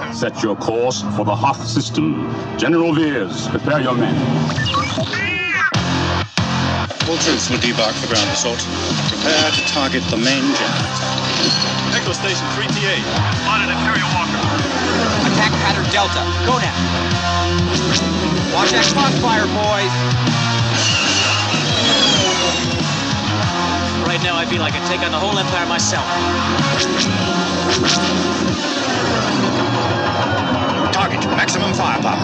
Set your course for the Hoth system. General Veers, prepare your men. All troops will debark for ground assault. Prepare to target the main generator. Echo Station 3TA. Spotted Imperial Walker. Attack pattern Delta. Go now. Watch that crossfire, boys. Right now, I feel like I take on the whole Empire myself. Target maximum firepower.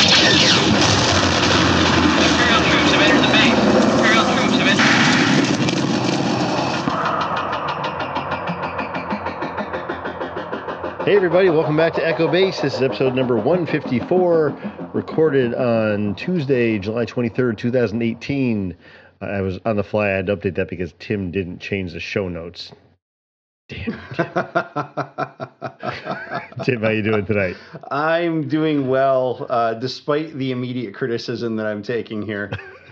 Imperial troops have entered the base. Imperial troops have entered. Hey everybody, welcome back to Echo Base. This is episode number 154, recorded on Tuesday, July 23rd, 2018. I was on the fly. I had to update that because Tim didn't change the show notes. Damn it. Tim, how you doing tonight? I'm doing well, despite the immediate criticism that I'm taking here.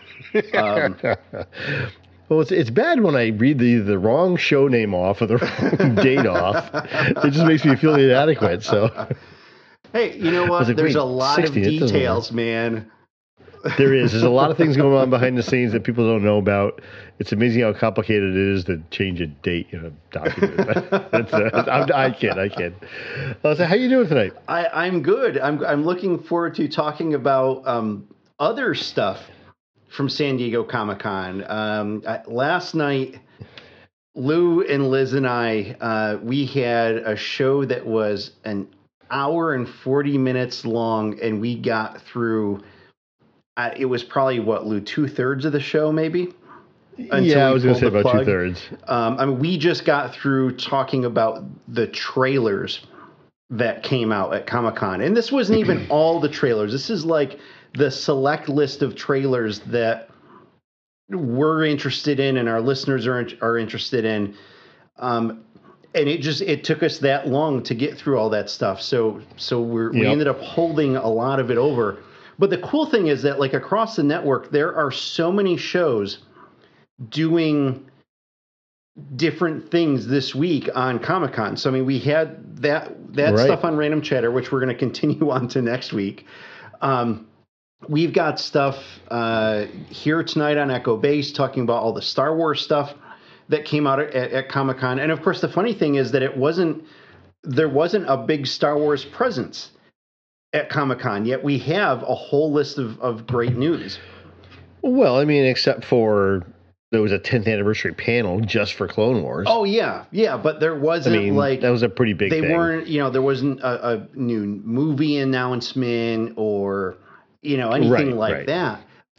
Well, it's bad when I read the wrong show name off or the wrong date off. It just makes me feel inadequate. So, hey, you know what? There's a lot of details, man. There's a lot of things going on behind the scenes that people don't know about. It's amazing how complicated it is to change a date in a document. I kid. So how you doing tonight? I'm good. I'm looking forward to talking about other stuff from San Diego Comic-Con. Last night, Lou and Liz and I, we had a show that was an hour and 40 minutes long, and we got through, it was probably, what, Lou, 2/3 of the show, maybe? Yeah, I was going to say about 2/3. I mean, we just got through talking about the trailers that came out at Comic-Con. And this wasn't even all the trailers. This is like the select list of trailers that we're interested in and our listeners are interested in. And it took us that long to get through all that stuff. So we ended up holding a lot of it over. But the cool thing is that, like, across the network, there are so many shows doing different things this week on Comic-Con. So, I mean, we had that right. Stuff on Random Chatter, which we're going to continue on to next week. We've got stuff here tonight on Echo Base talking about all the Star Wars stuff that came out at Comic-Con. And, of course, the funny thing is that there wasn't a big Star Wars presence at Comic-Con, yet we have a whole list of great news. Well, I mean, except for there was a 10th anniversary panel just for Clone Wars. Oh, yeah, but there wasn't, that was a pretty big thing. They weren't, there wasn't a new movie announcement or, anything like that.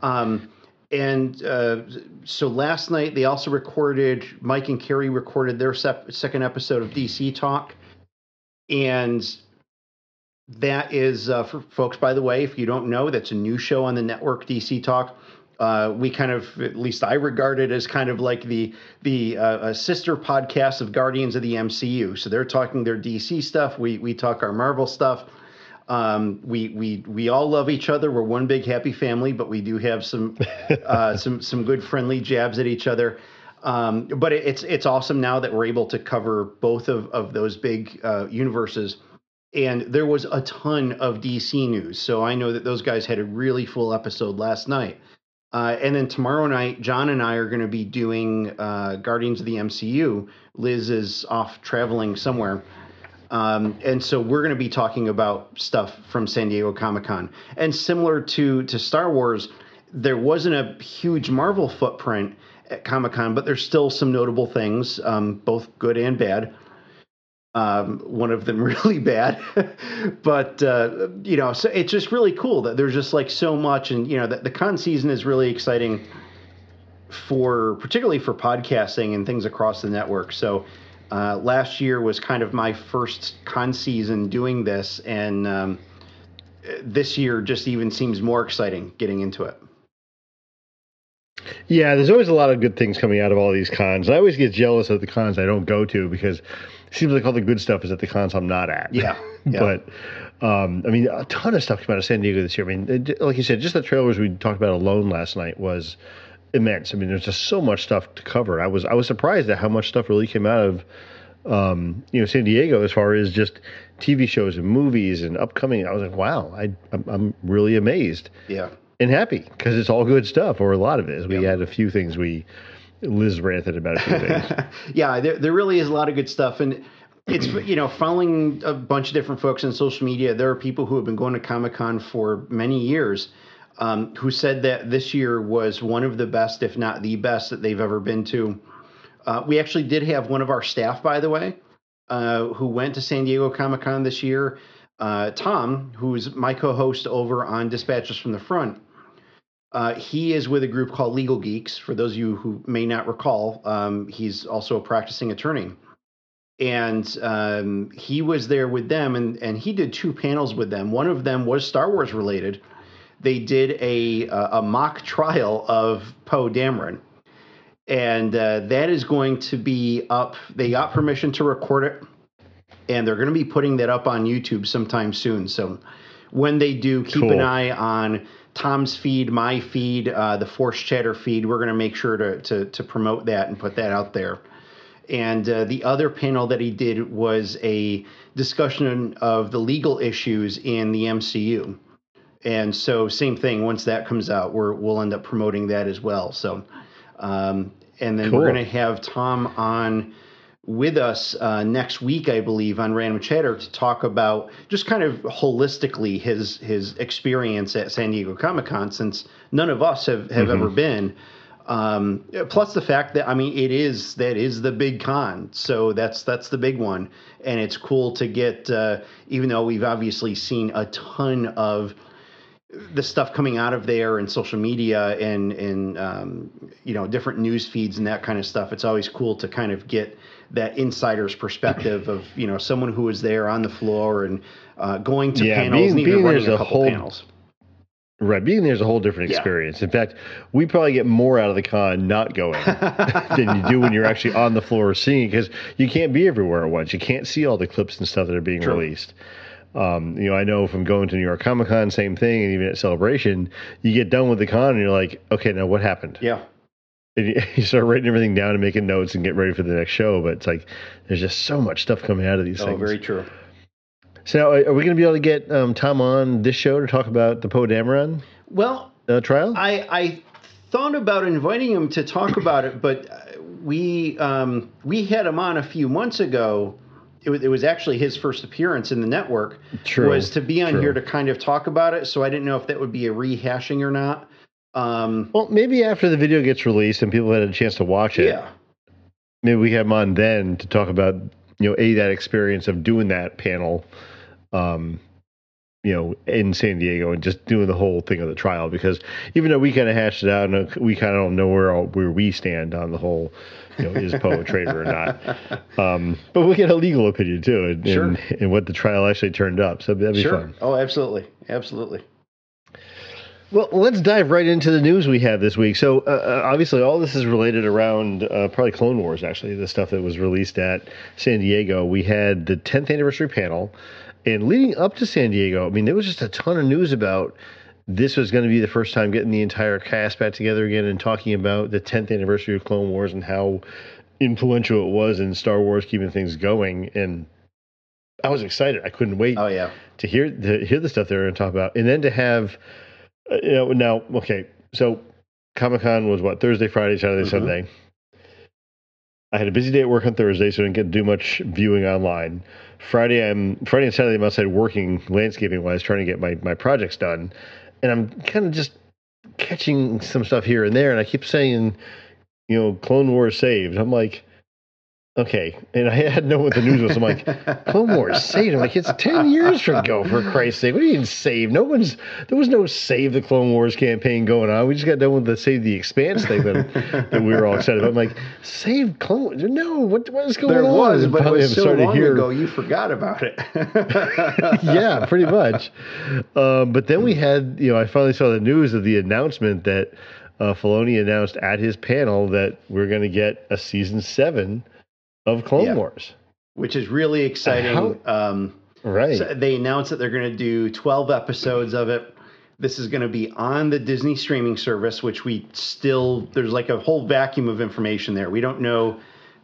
So last night they also recorded, Mike and Carrie recorded their second episode of DC Talk. And that is, for folks, by the way, if you don't know, that's a new show on the network, DC Talk. We kind of, at least I regard it as kind of like the sister podcast of Guardians of the MCU. So they're talking their DC stuff. We talk our Marvel stuff. We all love each other. We're one big happy family, but we do have some good friendly jabs at each other. But it's awesome now that we're able to cover both of those big universes. And there was a ton of DC news. So I know that those guys had a really full episode last night. And then tomorrow night, John and I are going to be doing Guardians of the MCU. Liz is off traveling somewhere. And so we're going to be talking about stuff from San Diego Comic-Con. And similar to Star Wars, there wasn't a huge Marvel footprint at Comic-Con, but there's still some notable things, both good and bad. One of them really bad, but, so it's just really cool that there's just like so much. And, the con season is really exciting particularly for podcasting and things across the network. So last year was kind of my first con season doing this. And this year just even seems more exciting getting into it. Yeah, there's always a lot of good things coming out of all these cons. I always get jealous of the cons I don't go to because it seems like all the good stuff is at the cons I'm not at. Yeah. But, a ton of stuff came out of San Diego this year. I mean, like you said, just the trailers we talked about alone last night was immense. I mean, there's just so much stuff to cover. I was surprised at how much stuff really came out of San Diego as far as just TV shows and movies and upcoming. I was like, wow, I'm really amazed. Yeah. And happy because it's all good stuff, or a lot of it is. We had a few things Liz ranted about a few things. Yeah, there really is a lot of good stuff. And it's, following a bunch of different folks on social media, there are people who have been going to Comic-Con for many years who said that this year was one of the best, if not the best, that they've ever been to. We actually did have one of our staff, by the way, who went to San Diego Comic-Con this year. Tom, who's my co-host over on Dispatches from the Front, he is with a group called Legal Geeks. For those of you who may not recall, he's also a practicing attorney. And he was there with them, and he did 2 panels with them. One of them was Star Wars related. They did a mock trial of Poe Dameron. And that is going to be up. They got permission to record it, and they're going to be putting that up on YouTube sometime soon. So when they do, keep an eye on Tom's feed, my feed, the Force Chatter feed. We're going to make sure to promote that and put that out there. And the other panel that he did was a discussion of the legal issues in the MCU. And so same thing, once that comes out, we'll end up promoting that as well. So, and then we're going to have Tom on with us next week, I believe, on Random Chatter to talk about just kind of holistically his experience at San Diego Comic-Con, since none of us have ever been. Plus the fact that, that is the big con. So that's the big one. And it's cool to get, even though we've obviously seen a ton of the stuff coming out of there and social media and different news feeds and that kind of stuff. It's always cool to kind of get that insider's perspective of, someone who was there on the floor and going to panels and even running a couple panels. Right. Being there's a whole different experience. In fact, we probably get more out of the con not going than you do when you're actually on the floor seeing, because you can't be everywhere at once. You can't see all the clips and stuff that are being released. I know from going to New York Comic Con, same thing, and even at Celebration, you get done with the con and you're like, okay, now what happened? Yeah. And you start writing everything down and making notes and get ready for the next show. But it's like, there's just so much stuff coming out of these things. Oh, very true. So now, are we going to be able to get Tom on this show to talk about the Poe Dameron trial? I thought about inviting him to talk about it, but we had him on a few months ago. It was actually his first appearance in the network. Was to be on here to kind of talk about it. So I didn't know if that would be a rehashing or not. Well, maybe after the video gets released and people had a chance to watch it. Yeah. Maybe we have him on then to talk about, that experience of doing that panel, in San Diego and just doing the whole thing of the trial, because even though we kind of hashed it out and we kind of don't know where we stand on the whole, is Poe a traitor or not? But we get a legal opinion too, and what the trial actually turned up. So that'd be fun. Oh, absolutely. Absolutely. Well, let's dive right into the news we have this week. So obviously all this is related around probably Clone Wars, actually, the stuff that was released at San Diego. We had the 10th anniversary panel. And leading up to San Diego, there was just a ton of news about this was going to be the first time getting the entire cast back together again and talking about the 10th anniversary of Clone Wars and how influential it was in Star Wars keeping things going. And I was excited. I couldn't wait to hear the stuff they were going to talk about. And then to have, so Comic-Con was Thursday, Friday, Saturday, Sunday. I had a busy day at work on Thursday, so I didn't get to do much viewing online. Friday and Saturday I'm outside working landscaping-wise, trying to get my projects done. And I'm kind of just catching some stuff here and there, and I keep saying, Clone Wars saved. I'm like, okay. And I had no know what the news was. I'm like, Clone Wars saved. I'm like, it's 10 years ago, for Christ's sake. What do you mean save? There was no Save the Clone Wars campaign going on. We just got done with the Save the Expanse thing that we were all excited about. I'm like, save Clone Wars? No, what is going on? There was, but it was so long ago, you forgot about it. Yeah, pretty much. But then we had, I finally saw the news of the announcement that Filoni announced at his panel that we're going to get a season 7 of Clone Wars, which is really exciting. Right. So they announced that they're going to do 12 episodes of it. This is going to be on the Disney streaming service, which there's like a whole vacuum of information there. We don't know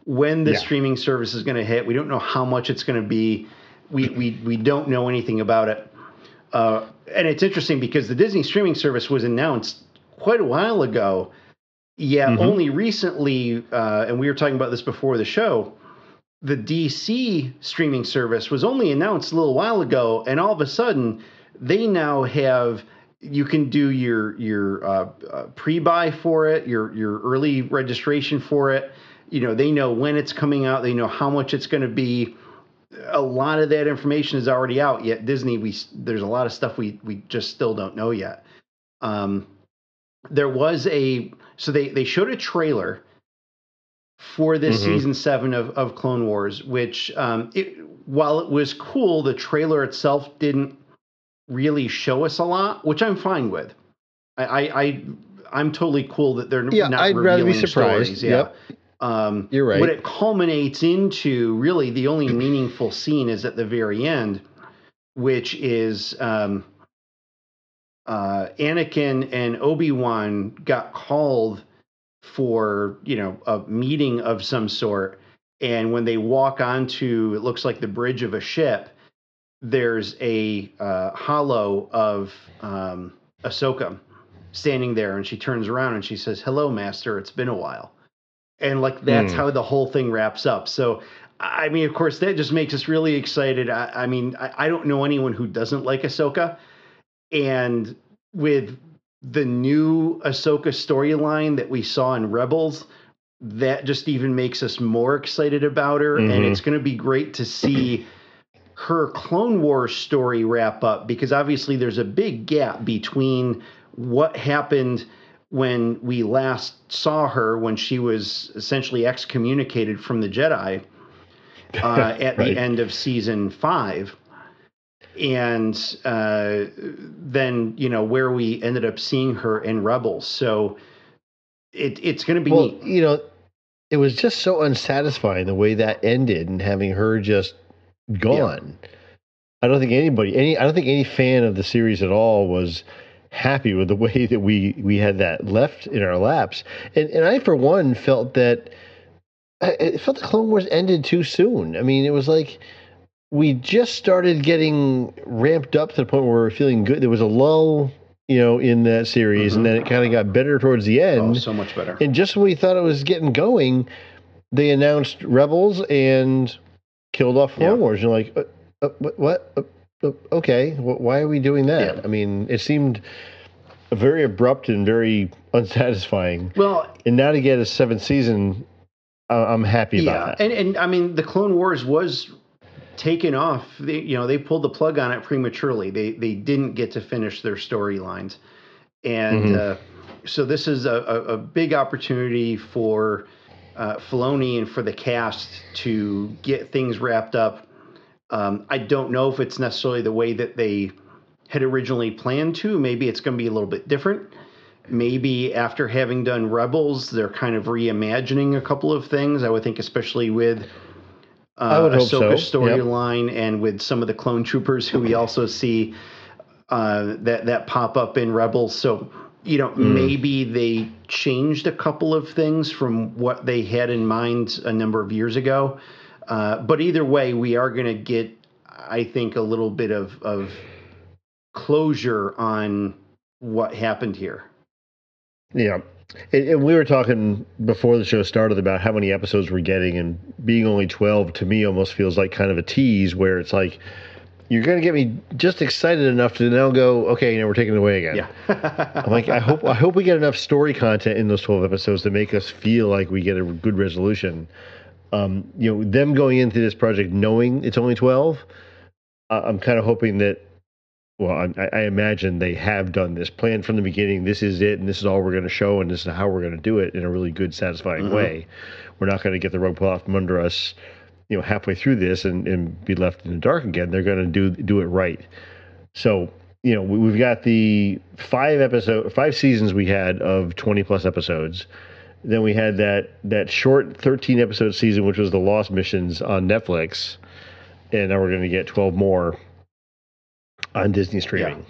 when the streaming service is going to hit. We don't know how much it's going to be. We don't know anything about it. And it's interesting because the Disney streaming service was announced quite a while ago, yet only recently, and we were talking about this before the show, the DC streaming service was only announced a little while ago, and all of a sudden they now have, you can do your pre-buy for it, your early registration for it. You know, they know when it's coming out, they know how much it's going to be. A lot of that information is already out, yet Disney, there's a lot of stuff we just still don't know yet. There was so they showed a trailer for this season 7 of Clone Wars, which while it was cool, the trailer itself didn't really show us a lot, which I'm fine with. I'm totally cool that they're not I'd revealing rather be surprised. stories. Yeah. Yep. You're right. What it culminates into, really, the only meaningful scene is at the very end, which is Anakin and Obi-Wan got called for, a meeting of some sort. And when they walk onto, it looks like the bridge of a ship, there's a holo of Ahsoka standing there, and she turns around and she says, "Hello, Master, it's been a while." And that's how the whole thing wraps up. So, I mean, of course, that just makes us really excited. I mean, I don't know anyone who doesn't like Ahsoka. And with the new Ahsoka storyline that we saw in Rebels, that just even makes us more excited about her. And it's going to be great to see her Clone Wars story wrap up, because obviously there's a big gap between what happened when we last saw her, when she was essentially excommunicated from the Jedi at the end of season 5. And then, where we ended up seeing her in Rebels. So it's going to be neat. It was just so unsatisfying the way that ended, and having her just gone. Yeah. I don't think any fan of the series at all was happy with the way that we had that left in our laps. And I, for one, felt that the Clone Wars ended too soon. I mean, it was like we just started getting ramped up to the point where we were feeling good. There was a lull, in that series, and then it kind of got better towards the end. Oh, so much better. And just when we thought it was getting going, they announced Rebels and killed off Clone Wars. You're like, what? Okay, why are we doing that? Yeah. I mean, it seemed very abrupt and very unsatisfying. Well, and now to get a 7th season, I'm happy about that. And I mean, the Clone Wars was taken off. They pulled the plug on it prematurely. They didn't get to finish their storylines, and so this is a big opportunity for Filoni and for the cast to get things wrapped up. I don't know if it's necessarily the way that they had originally planned to. Maybe it's going to be a little bit different. Maybe after having done Rebels, they're kind of reimagining a couple of things. I would think, especially with Ahsoka's storyline and with some of the clone troopers who we also see that pop up in Rebels. So, maybe they changed a couple of things from what they had in mind a number of years ago. But either way, we are going to get, I think, a little bit of closure on what happened here. Yeah. And we were talking before the show started about how many episodes we're getting, and being only 12 to me almost feels like kind of a tease, where it's like, you're going to get me just excited enough to now go, okay, now we're taking it away again. Yeah. I'm like, I hope we get enough story content in those 12 episodes to make us feel like we get a good resolution. Them going into this project knowing it's only 12, I'm kind of hoping that, well, I imagine they have done this, planned from the beginning. This is it, and this is all we're going to show, and this is how we're going to do it in a really good, satisfying way. We're not going to get the rug pulled out from under us, halfway through this and be left in the dark again. They're going to do it right. So, we've got the 5 seasons we had of 20 plus episodes. Then we had that short 13-episode season, which was the Lost Missions on Netflix. And now we're going to get 12 more on Disney streaming.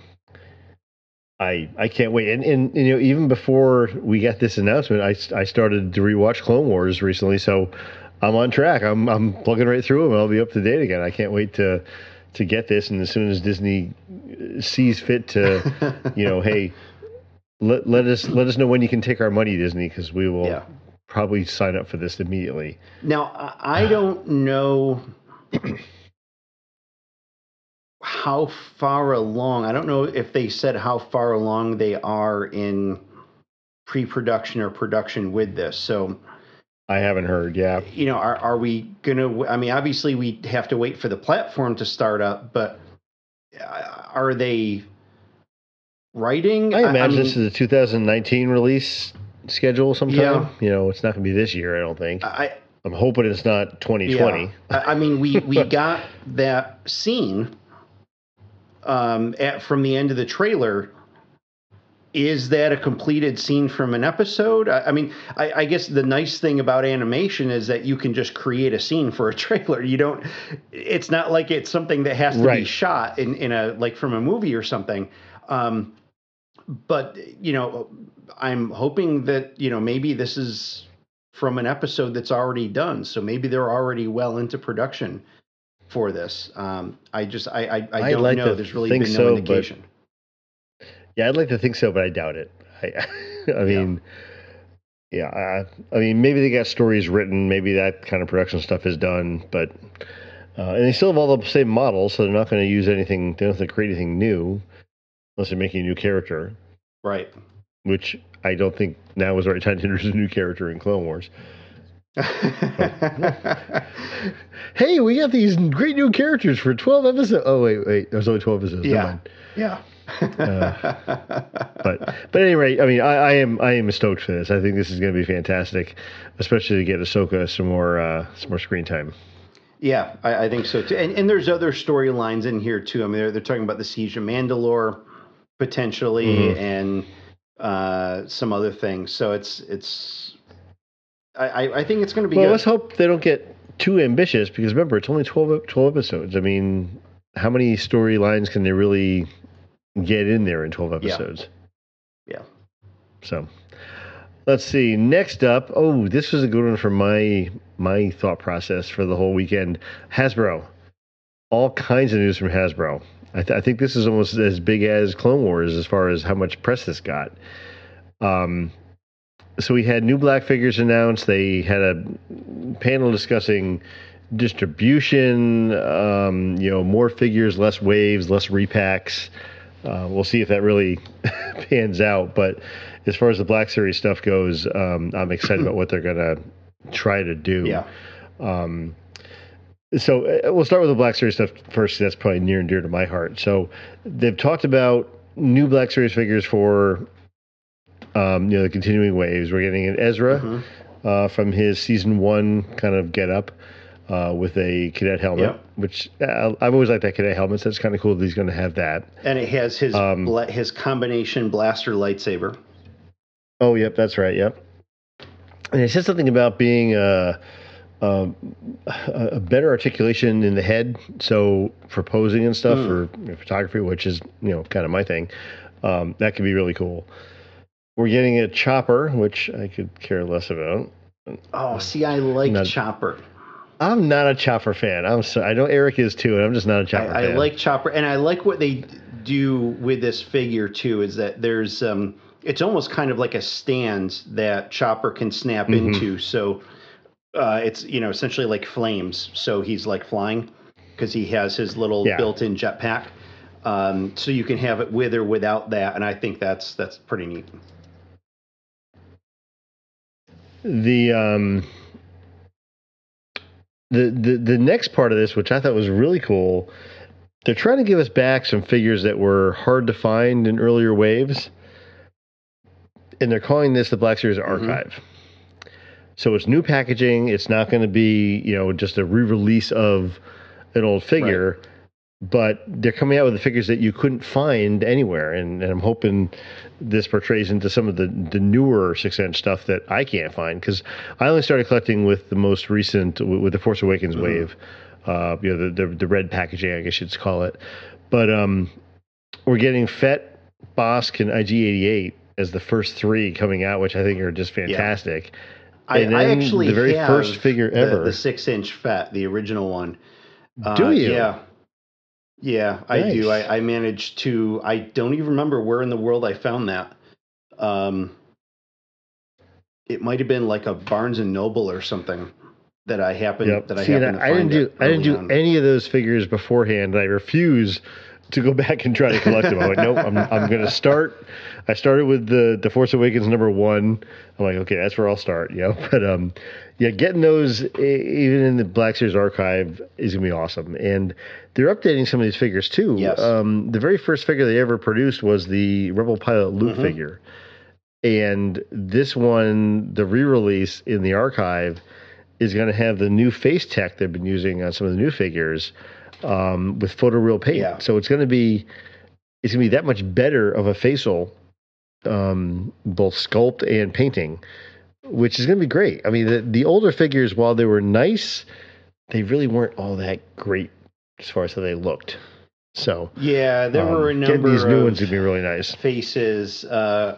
Yeah. I can't wait. And even before we got this announcement, I started to rewatch Clone Wars recently. So I'm on track. I'm plugging right through them. I'll be up to date again. I can't wait to get this. And as soon as Disney sees fit to, hey, let us know when you can take our money, Disney, because we will probably sign up for this immediately. Now, I don't know how far along. I don't know if they said how far along they are in pre-production or production with this. So I haven't heard. Yeah. Are we gonna? I mean, obviously we have to wait for the platform to start up, but are they writing? I imagine this is a 2019 release schedule sometime. Yeah. It's not going to be this year, I don't think. I'm hoping it's not 2020. Yeah. I mean, we got that scene from the end of the trailer. Is that a completed scene from an episode? I mean, I guess the nice thing about animation is that you can just create a scene for a trailer. It's not like it's something that has to be shot in a, like from a movie or something. But, I'm hoping that, maybe this is from an episode that's already done. So maybe they're already well into production for this. I don't know. There's really been no indication. Yeah, I'd like to think so, but I doubt it. I mean, maybe they got stories written. Maybe that kind of production stuff is done, but and they still have all the same models, so they're not going to use anything. They don't have to create anything new unless they're making a new character. Right. Which I don't think now is the right time to introduce a new character in Clone Wars. Hey, we got these great new characters for 12 episodes. Oh, wait. There's only 12 episodes. Yeah. But at any rate, I mean, I am stoked for this. I think this is going to be fantastic, especially to get Ahsoka some more screen time. Yeah, I think so too. And there's other storylines in here too. I mean, they're talking about the Siege of Mandalore potentially, and some other things. So I think it's going to be. Well, good. Let's hope they don't get too ambitious, because remember, it's only 12 episodes. I mean, how many storylines can they really get in there in 12 episodes? Yeah. So let's see. Next up, this was a good one for my thought process for the whole weekend. Hasbro. All kinds of news from Hasbro. I think this is almost as big as Clone Wars as far as how much press this got. So we had new Black figures announced. They had a panel discussing distribution, more figures, less waves, less repacks. We'll see if that really pans out. But as far as the Black Series stuff goes, I'm excited about what they're going to try to do. Yeah. So we'll start with the Black Series stuff first. That's probably near and dear to my heart. So they've talked about new Black Series figures for, the continuing waves. We're getting an Ezra from his season 1 kind of get up with a cadet helmet, which I've always liked that cadet helmet. So it's kind of cool that he's going to have that. And it has his combination blaster lightsaber. Oh, yep, that's right. Yep. And it said something about being a better articulation in the head, so for posing and stuff, for photography, which is kind of my thing. That could be really cool. We're getting a Chopper, which I could care less about. Oh, see, I like Chopper. I'm not a Chopper fan. I know Eric is too, and I'm just not a Chopper fan. I like Chopper, and I like what they do with this figure too. Is that there's it's almost kind of like a stand that Chopper can snap into. So it's essentially like flames. So he's like flying because he has his little built-in jetpack. So you can have it with or without that, and I think that's pretty neat. The next part of this, which I thought was really cool, they're trying to give us back some figures that were hard to find in earlier waves, and they're calling this the Black Series Archive. So it's new packaging. It's not going to be just a re-release of an old figure. Right. But they're coming out with the figures that you couldn't find anywhere, and I'm hoping this portrays into some of the newer 6-inch stuff that I can't find, because I only started collecting with the most recent, with the Force Awakens wave, the red packaging, I guess you'd call it. But we're getting Fett, Bosk, and IG-88 as the first 3 coming out, which I think are just fantastic. I actually the very have first figure ever, the 6-inch Fett, the original one. Do you? Yeah, I Nice. do. I managed to. I don't even remember where in the world I found that. It might have been like a Barnes and Noble or something that I happened Yep. that I See, happened to I find. didn't do any of those figures beforehand. I refuse to go back and try to collect them. I went, nope, I'm going to start. I started with the Force Awakens #1. I'm like, okay, that's where I'll start, But yeah, getting those even in the Black Series archive is going to be awesome. And they're updating some of these figures too. Yes. The very first figure they ever produced was the Rebel Pilot Luke figure. And this one, the re-release in the archive, is going to have the new face tech they've been using on some of the new figures with photoreal paint. Yeah. So it's going to be that much better of a facial, both sculpt and painting, which is going to be great. I mean, the older figures, while they were nice, they really weren't all that great as far as how they looked. So yeah, there were a number these new of ones would be really nice. faces. The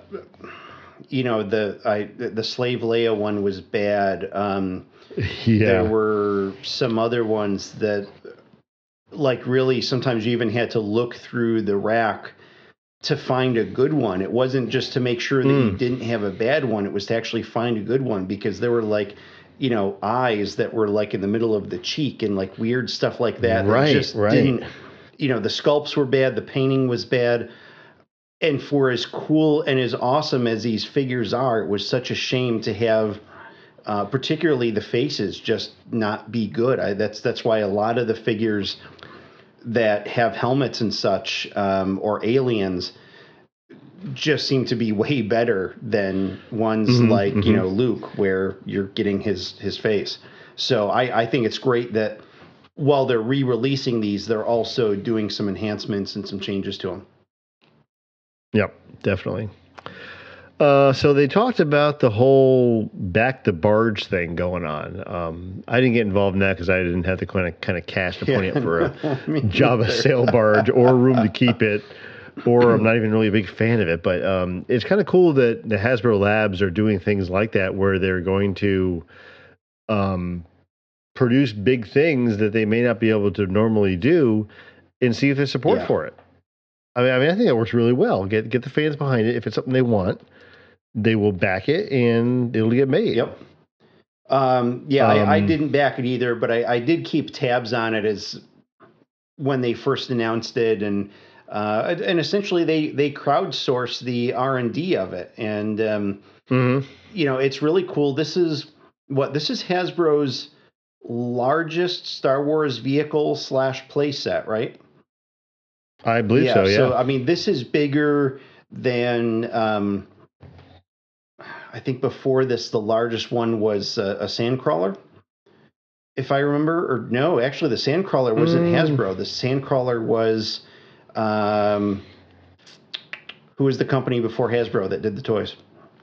Slave Leia one was bad. Yeah. There were some other ones that, like, really sometimes you even had to look through the rack to find a good one. It wasn't just to make sure that you didn't have a bad one. It was to actually find a good one, because there were like, eyes that were like in the middle of the cheek and like weird stuff like that. Right, that just didn't, the sculpts were bad. The painting was bad. And for as cool and as awesome as these figures are, it was such a shame to have particularly the faces just not be good. That's why a lot of the figures that have helmets and such, or aliens, just seem to be way better than ones like Luke, where you're getting his face. So I think it's great that while they're re-releasing these, they're also doing some enhancements and some changes to them. Yep, definitely. So they talked about the whole back the barge thing going on. I didn't get involved in that because I didn't have the kind of cash to pony up for a Jabba sail barge or room to keep it, or I'm not even really a big fan of it. But it's kind of cool that the Hasbro Labs are doing things like that, where they're going to produce big things that they may not be able to normally do, and see if there's support for it. I mean, I think that works really well. Get the fans behind it. If it's something they want, they will back it, and it'll get made. Yep. I didn't back it either, but I did keep tabs on it as when they first announced it, and essentially they crowdsourced the R&D of it, and it's really cool. This is Hasbro's largest Star Wars vehicle / playset, right? I believe so, yeah. So, I mean, this is bigger than, I think before this, the largest one was a Sandcrawler, if I remember. Or no, actually, the Sandcrawler wasn't Hasbro. The Sandcrawler was, who was the company before Hasbro that did the toys?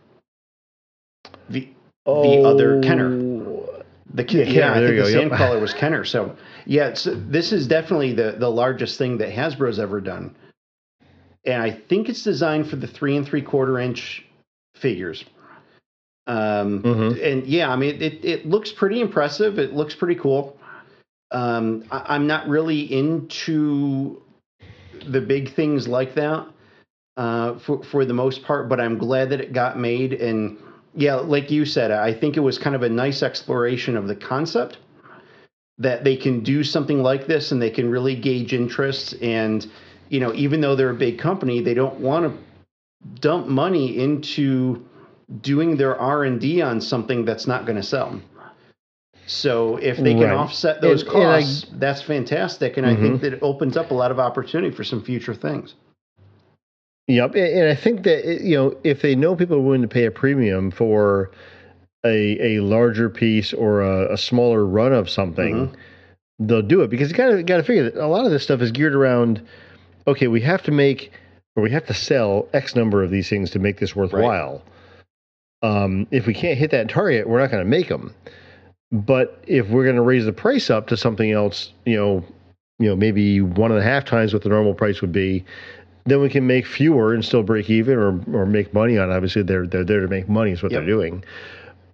The other Kenner. I think the Sandcrawler was Kenner. So, this is definitely the largest thing that Hasbro's ever done. And I think it's designed for the 3 3/4 inch figures. And I mean, it looks pretty impressive. It looks pretty cool. I'm not really into the big things like that for the most part, but I'm glad that it got made. And yeah, like you said, I think it was kind of a nice exploration of the concept that they can do something like this and they can really gauge interest. And, even though they're a big company, they don't want to dump money into doing their R&D on something that's not going to sell. So if they can offset those costs, that's fantastic. And I think that it opens up a lot of opportunity for some future things. Yep, and I think that if they know people are willing to pay a premium for a larger piece or a smaller run of something, they'll do it, because you got to figure that a lot of this stuff is geared around. Okay, we have to sell X number of these things to make this worthwhile. Right. If we can't hit that target, we're not going to make them. But if we're going to raise the price up to something else, maybe 1.5 times what the normal price would be, then we can make fewer and still break even or make money on it. Obviously, they're there to make money is what they're doing.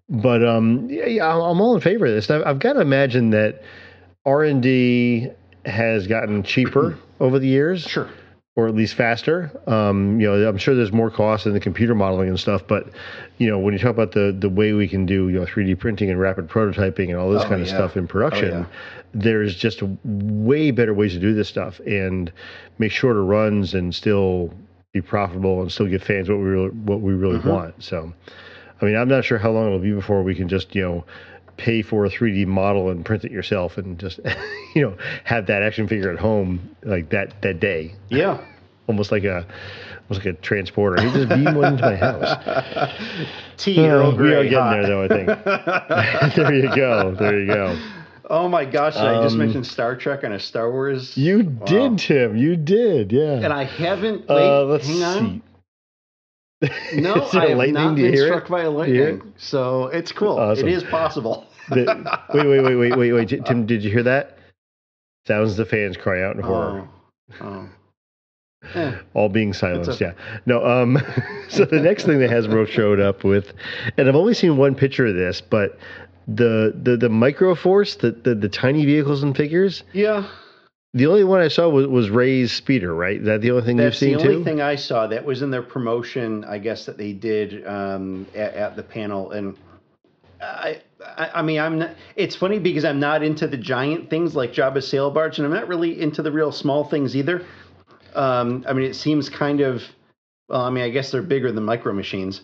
But yeah, I'm all in favor of this. I've got to imagine that R&D has gotten cheaper over the years. Sure. Or at least faster. I'm sure there's more cost in the computer modeling and stuff, but when you talk about the way we can do 3D printing and rapid prototyping and all this kind of stuff in production, there's just way better ways to do this stuff and make shorter runs and still be profitable and still give fans what we really want. So, I mean, I'm not sure how long it'll be before we can just pay for a 3D model and print it yourself and just have that action figure at home like that day. Yeah. almost like a transporter. He just beamed one into my house. Earl Grey. We are getting there though, I think. There you go. Oh my gosh, did I just mentioned Star Trek and a Star Wars? You did, Tim. You did, yeah. And I haven't hang on. No, I have not been struck by a lightning, so it's cool. Awesome. It is possible. Wait, Tim, did you hear that? Thousands of fans cry out in horror. All being silenced, yeah. No, so the next thing that Hasbro showed up with, and I've only seen one picture of this, but the Microforce, the tiny vehicles and figures. Yeah. The only one I saw was Ray's speeder, right? Is that the only thing you've seen too? That's the only thing I saw. That was in their promotion, I guess, that they did at the panel. And I mean, I'm not. It's funny because I'm not into the giant things like Jabba's sail barge, and I'm not really into the real small things either. I mean, it seems kind of. Well, I mean, I guess they're bigger than Micro Machines.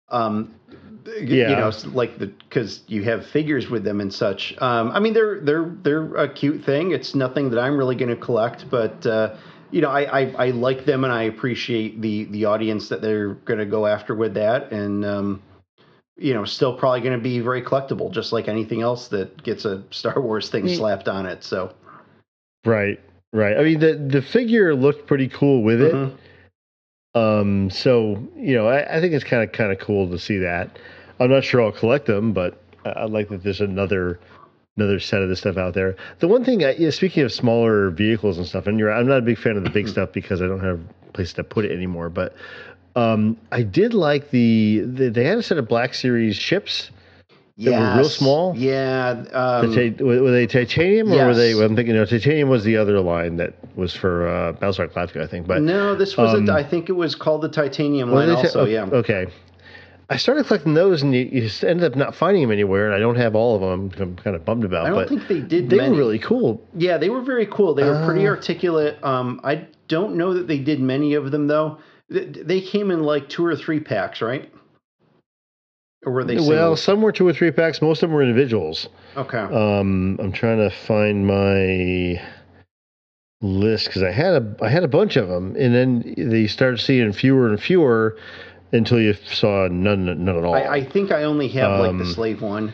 Like because you have figures with them and such. I mean, they're a cute thing. It's nothing that I'm really going to collect, but I like them and I appreciate the audience that they're going to go after with that, and still probably going to be very collectible, just like anything else that gets a Star Wars thing slapped on it. So, right. I mean, the figure looked pretty cool with it. Mm-hmm. So I think it's kind of cool to see that. I'm not sure I'll collect them, but I like that there's another set of this stuff out there. The one thing, speaking of smaller vehicles and stuff, and I'm not a big fan of the big stuff because I don't have places to put it anymore. But I did like they had a set of Black Series ships that were real small. Yeah. Were they titanium or yes. were they? Well, I'm thinking titanium was the other line that was for Battlestar Galactica, I think. But no, this was I think it was called the titanium line also. Yeah. Okay. I started collecting those, and you ended up not finding them anywhere, and I don't have all of them. I'm kind of bummed about. I don't think they did. They were really cool. Yeah, they were very cool. They were pretty articulate. I don't know that they did many of them though. They came in like 2 or 3 packs, right? Or were they? Well, some were 2 or 3 packs. Most of them were individuals. Okay. I'm trying to find my list because I had a bunch of them, and then they started seeing fewer and fewer. Until you saw none at all. I think I only have like the slave one.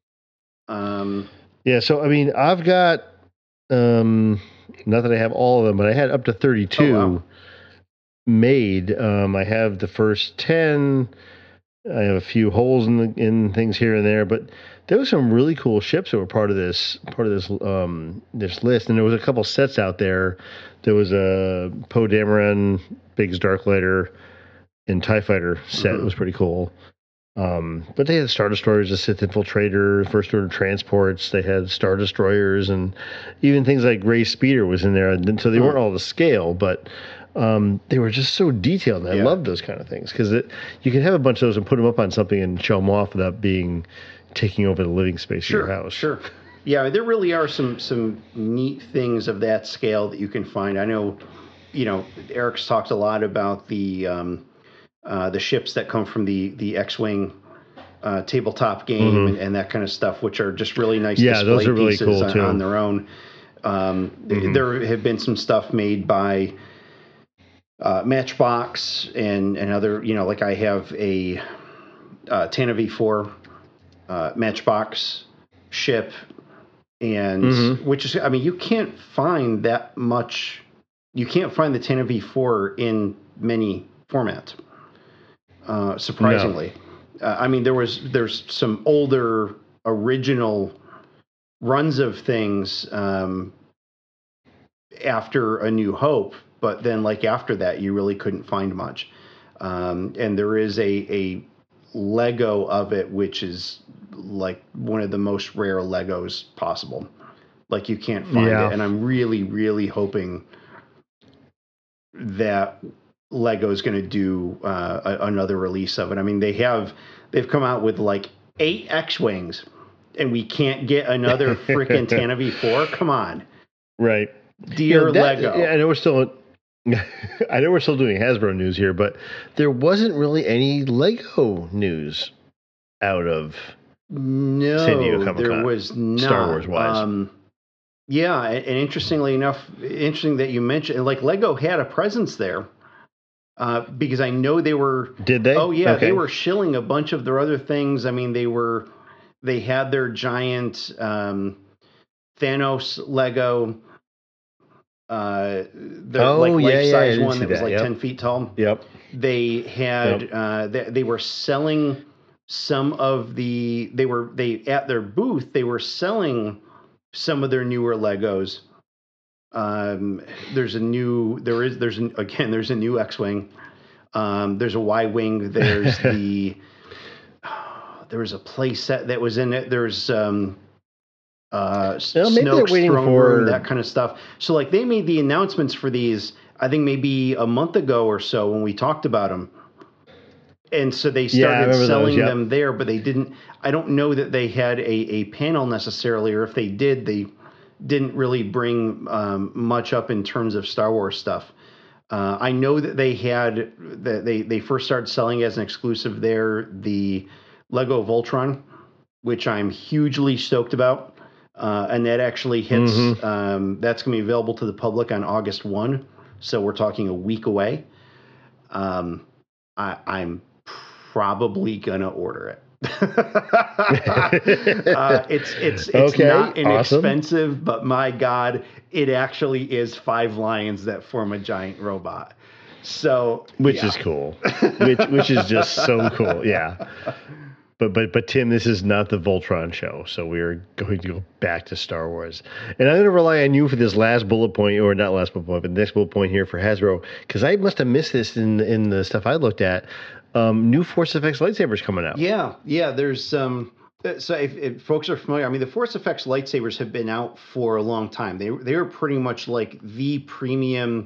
Yeah, so I mean, I've got not that I have all of them, but I had up to 32 made. I have the first 10. I have a few holes in things here and there, but there were some really cool ships that were part of this this list, and there was a couple sets out there. There was a Poe Dameron, Biggs Darklighter, and TIE Fighter set. Was pretty cool. But they had Star Destroyers, the Sith Infiltrator, First Order transports. They had Star Destroyers, and even things like Rey's Speeder was in there. And so they weren't all to scale, but they were just so detailed. And I loved those kind of things because you can have a bunch of those and put them up on something and show them off without taking over the living space of your house. Sure. Yeah, there really are some neat things of that scale that you can find. I know, Eric's talked a lot about the ships that come from the X-Wing tabletop game and that kind of stuff, which are just really nice display those are really pieces cool too. On their own. There have been some stuff made by Matchbox and other, like I have a Tana V4 Matchbox ship, and which is, I mean, you can't find that much. You can't find the Tana V4 in many formats. Surprisingly, I mean, there's some older original runs of things after A New Hope, but then like after that, you really couldn't find much. And there is a Lego of it, which is like one of the most rare Legos possible. Like you can't find it. And I'm really, really hoping that Lego is going to do another release of it. I mean, they've come out with like 8 X-Wings, and we can't get another freaking Tana V4. Come on. Right. Dear Lego. Yeah, I know we're still doing Hasbro news here, but there wasn't really any Lego news out of San Diego Comic-Con, there was not. Star Wars wise. Yeah, and interestingly enough, interesting that you mentioned, like Lego had a presence there. Because I know they were. Did they? Oh yeah, okay. They were shilling a bunch of their other things. I mean, they had their giant Thanos Lego. Life size one that was like 10 feet tall. Yep. They had. They were selling some of the. They at their booth. They were selling some of their newer Legos. There's a new X-Wing. There's a Y-Wing. There's there was a play set that was in it. There's Snoke's throne room, that kind of stuff. So like they made the announcements for these, I think maybe a month ago or so when we talked about them. And so they started selling them there, but they didn't. I don't know that they had a panel necessarily, or if they did, they didn't really bring much up in terms of Star Wars stuff. I know that they first started selling as an exclusive there the Lego Voltron, which I'm hugely stoked about, and that actually hits. That's going to be available to the public on August 1, so we're talking a week away. I'm probably gonna order it. It's okay, not inexpensive, awesome. But my God, it actually is 5 lions that form a giant robot. So, which is cool, which is just so cool. Yeah. But Tim, this is not the Voltron show, so we're going to go back to Star Wars. And I'm going to rely on you for this last bullet point, or not last bullet point, but the next bullet point here for Hasbro, because I must have missed this in the stuff I looked at. New Force FX lightsabers coming out. Yeah. There's so if folks are familiar, I mean, the Force FX lightsabers have been out for a long time. They were pretty much like the premium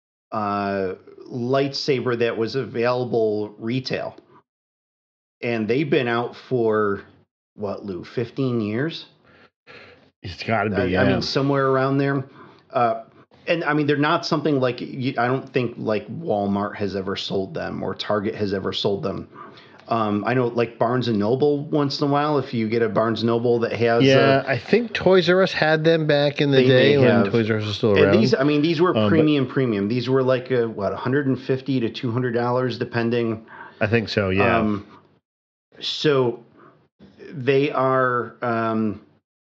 lightsaber that was available retail, and they've been out for what, Lou, 15 years? It's got to be. I mean, somewhere around there. And I mean, they're not something like, I don't think like Walmart has ever sold them or Target has ever sold them. I know like Barnes & Noble once in a while, if you get a Barnes & Noble that has... Yeah, I think Toys R Us had them back in the day when Toys R Us was still around. And these were premium. These were like, $150 to $200 depending. I think so, yeah. So they are... and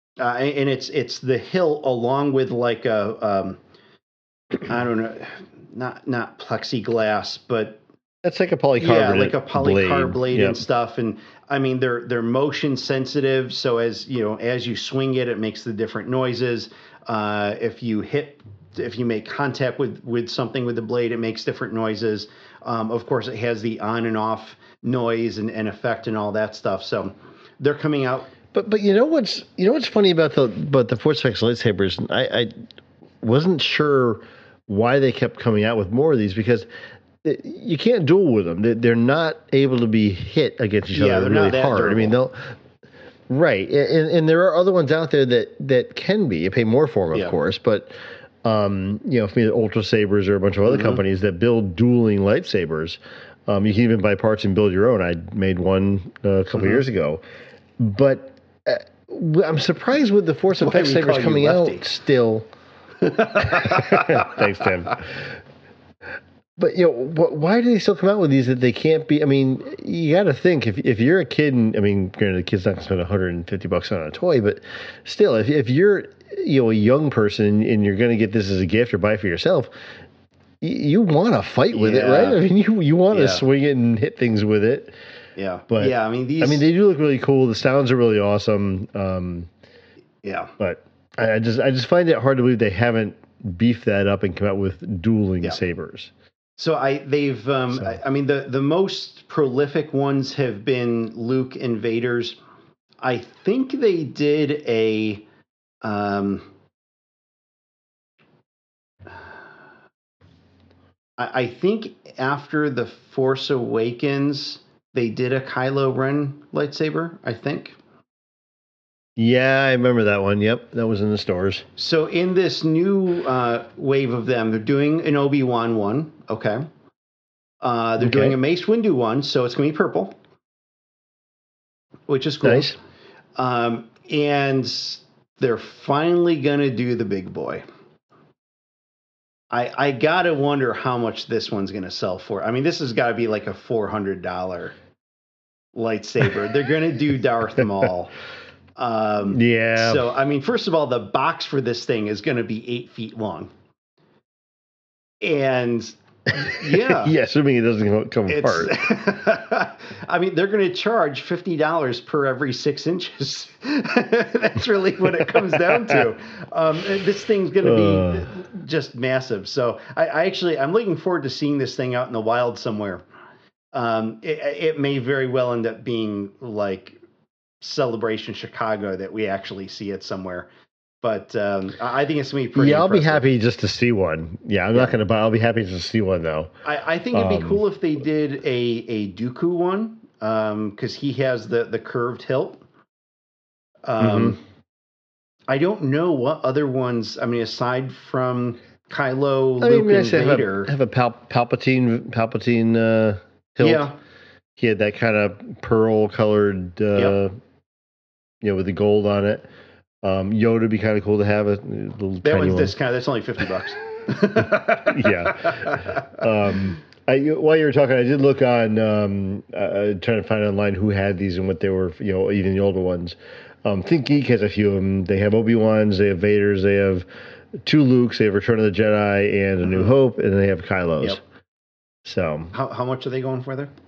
it's the hilt along with like a... I don't know, not plexiglass, but it's like a polycarbonate, like a polycarbonate blade yep. and stuff. And I mean, they're motion sensitive, so as you swing it, it makes the different noises. If you make contact with something with the blade, it makes different noises. Of course, it has the on and off noise and effect and all that stuff. So they're coming out. But you know what's funny about the Force FX lightsabers? I wasn't sure why they kept coming out with more of these, because you can't duel with them. They're not able to be hit against each other really hard. Durable. I mean, and there are other ones out there that can be. You pay more for them, of course, but for me, Ultra Sabers or a bunch of other companies that build dueling lightsabers, you can even buy parts and build your own. I made one a couple years ago, but I'm surprised with the Force FX sabers coming out still. Thanks, Tim. But why do they still come out with these that they can't be? I mean, you got to think if you're a kid, and I mean, granted, the kid's not going to spend $150 on a toy, but still, if you're a young person and you're going to get this as a gift or buy it for yourself, you want to fight with it, right? I mean, you want to swing it and hit things with it. Yeah, but I mean, they do look really cool. The sounds are really awesome. But I just find it hard to believe they haven't beefed that up and come out with dueling sabers. So I mean, the most prolific ones have been Luke and Vader's. I think they did I think after The Force Awakens, they did a Kylo Ren lightsaber, I think. Yeah, I remember that one. Yep, that was in the stores. So in this new wave of them, they're doing an Obi-Wan one, okay? They're doing a Mace Windu one, so it's going to be purple, which is cool. Nice. And they're finally going to do the big boy. I got to wonder how much this one's going to sell for. I mean, this has got to be like a $400 lightsaber. They're going to do Darth Maul. Yeah. So, I mean, first of all, the box for this thing is going to be 8 feet long. And yeah. Yeah, assuming it doesn't come apart. I mean, they're going to charge $50 per every 6 inches. That's really what it comes down to. This thing's going to be just massive. So I'm looking forward to seeing this thing out in the wild somewhere. It may very well end up being like Celebration Chicago that we actually see it somewhere. But I think it's going to be pretty I'll be impressive. happy just to see one. Yeah, I'm not going to buy. I'll be happy to see one, though. I think it'd be cool if they did a Dooku one, because he has the curved hilt. I don't know what other ones, I mean, aside from Kylo, Luke, and Vader. Have a Palpatine hilt. Yeah. He had that kind of pearl-colored, with the gold on it. Yoda would be kind of cool to have a little That tiny one's one. discounted. That's only $50. Yeah. While you were talking, I did look on trying to find online who had these and what they were. Even the older ones. ThinkGeek has a few of them. They have Obi-Wans, they have Vaders, they have 2 Lukes, they have Return of the Jedi and A New Hope, and they have Kylos. Yep. So how much are they going for there?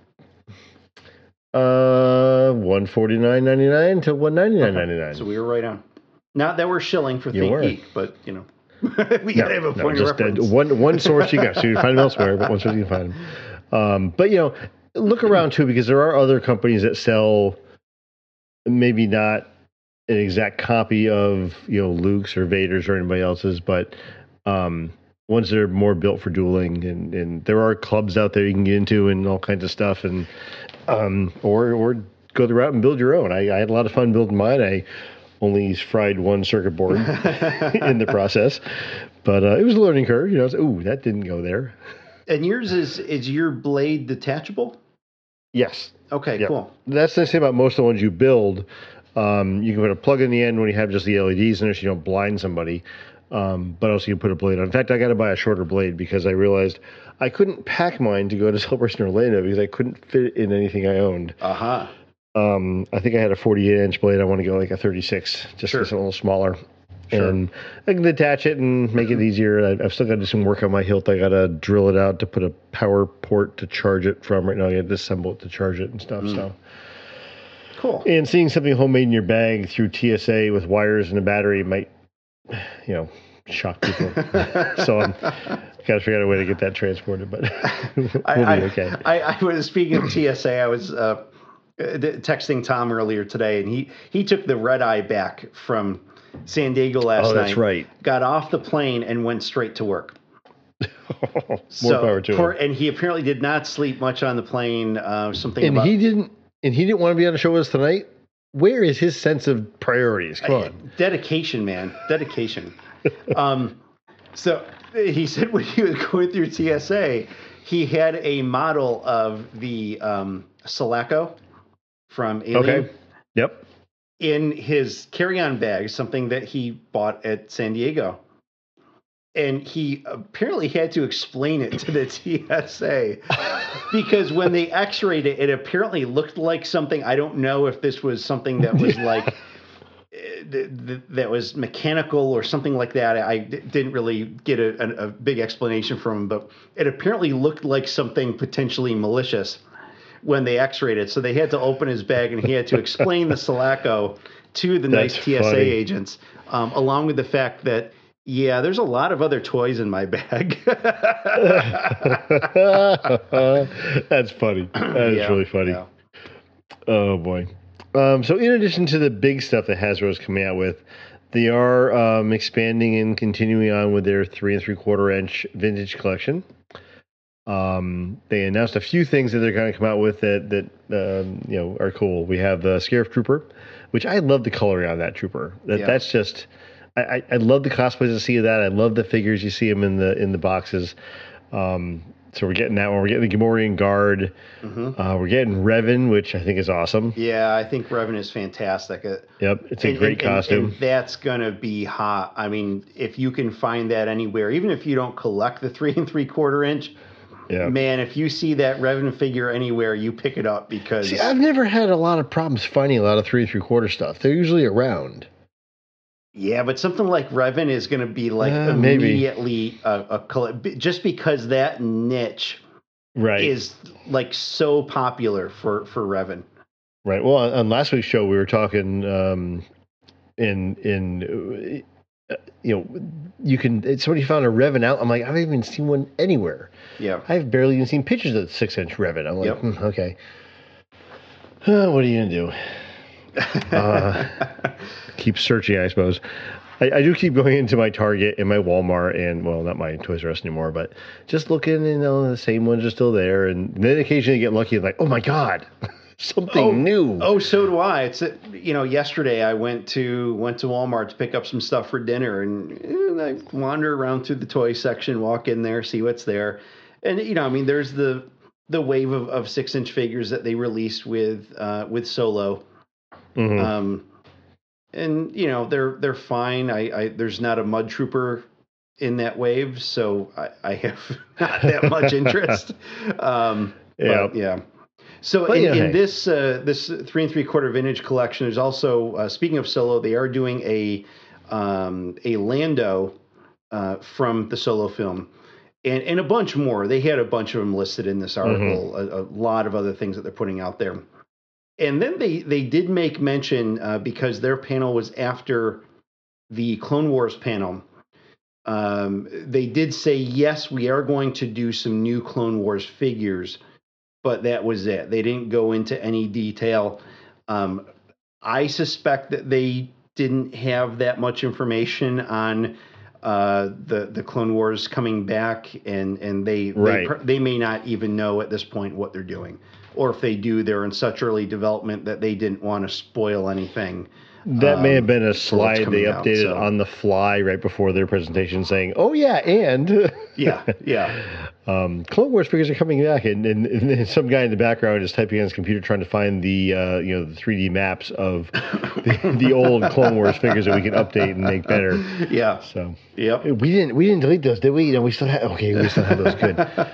$149.99 to $199.99. So we were right on. Not that we're shilling for ThinkGeek, but we gotta have a point of reference. One source you got, so you can find them elsewhere, but one source you can find them. But look around too, because there are other companies that sell maybe not an exact copy of Luke's or Vader's or anybody else's, but ones that are more built for dueling, and there are clubs out there you can get into and all kinds of stuff, and or go the route and build your own. I had a lot of fun building mine. I only fried one circuit board in the process, but it was a learning curve. That didn't go there. And yours is your blade detachable? Yes. Okay, Yep. cool. That's the thing about most of the ones you build. You can put a plug in the end when you have just the LEDs in there so you don't blind somebody. But also you can put a blade on. In fact, I got to buy a shorter blade because I realized I couldn't pack mine to go to Celebration Orlando because I couldn't fit it in anything I owned. Uh-huh. I think I had a 48-inch blade. I want to go like a 36, just Sure. a little smaller. Sure. And I can detach it and make it easier. I've still got to do some work on my hilt. I got to drill it out to put a power port to charge it from. Right now I got to disassemble it to charge it and stuff. So Cool. And seeing something homemade in your bag through TSA with wires and a battery might, shock people. So I'm got to figure out a way to get that transported, but we'll be okay. I was speaking of TSA. I was texting Tom earlier today, and he took the red eye back from San Diego last night. Oh, that's right. Got off the plane and went straight to work. More power to him. And he apparently did not sleep much on the plane. He didn't want to be on the show with us tonight. Where is his sense of priorities? Come on. Dedication, man. Dedication. So he said when he was going through TSA, he had a model of the Sulaco from Alien. Okay. Yep. In his carry-on bag, something that he bought at San Diego. And he apparently had to explain it to the TSA because when they x-rayed it, it apparently looked like something. I don't know if this was something that was like that was mechanical or something like that. I didn't really get a big explanation from him, but it apparently looked like something potentially malicious when they x-rayed it. So they had to open his bag and he had to explain the Sulaco to the nice TSA agents, along with the fact that Yeah, there's a lot of other toys in my bag. That's funny. That is really funny. Yeah. Oh boy. So in addition to the big stuff that Hasbro's coming out with, they are expanding and continuing on with their 3 3/4 inch vintage collection. They announced a few things that they're going to come out with that are cool. We have the Scarif Trooper, which I love the coloring on that trooper. That's just I love the cosplays to see that. I love the figures. You see them in the boxes. So we're getting that one. We're getting the Gamorrean Guard. Mm-hmm. We're getting Revan, which I think is awesome. Yeah, I think Revan is fantastic. Yep, it's a great costume. And that's going to be hot. I mean, if you can find that anywhere, even if you don't collect the 3 3/4 inch, man, if you see that Revan figure anywhere, you pick it up because... See, I've never had a lot of problems finding a lot of 3 3/4 stuff. They're usually around. Yeah, but something like Revan is going to be like immediately just because that niche is like so popular for Revan. Right. Well, on last week's show, we were talking you can somebody found a Revan out. I'm like, I haven't even seen one anywhere. Yeah. I've barely even seen pictures of the 6-inch Revan. I'm like, okay. What are you going to do? Keep searching, I suppose. I do keep going into my Target and my Walmart and, well, not my Toys R Us anymore, but just looking, the same ones are still there. And then occasionally get lucky and like, oh my God, something new. Oh, so do I. It's, yesterday I went to Walmart to pick up some stuff for dinner and I wander around through the toy section, walk in there, see what's there. And, there's the wave of 6-inch figures that they released with Solo. Mm-hmm. And they're fine. There's not a Mud Trooper in that wave, so I have not that much interest. Yeah. So in this 3 3/4 vintage collection, there's also speaking of Solo, they are doing a Lando from the Solo film. And a bunch more. They had a bunch of them listed in this article. Mm-hmm. A lot of other things that they're putting out there. And then they did make mention, because their panel was after the Clone Wars panel, they did say, yes, we are going to do some new Clone Wars figures, but that was it. They didn't go into any detail. I suspect that they didn't have that much information on the Clone Wars coming back, and they may not even know at this point what they're doing. Or if they do, they're in such early development that they didn't want to spoil anything. That may have been a slide they updated on the fly right before their presentation saying, oh, yeah, and... Yeah. Clone Wars figures are coming back, and some guy in the background is typing on his computer trying to find the 3D maps of the old Clone Wars figures that we can update and make better. Yeah. So, yep. We didn't delete those, did we? No, we still have... Okay, we still have those. Good.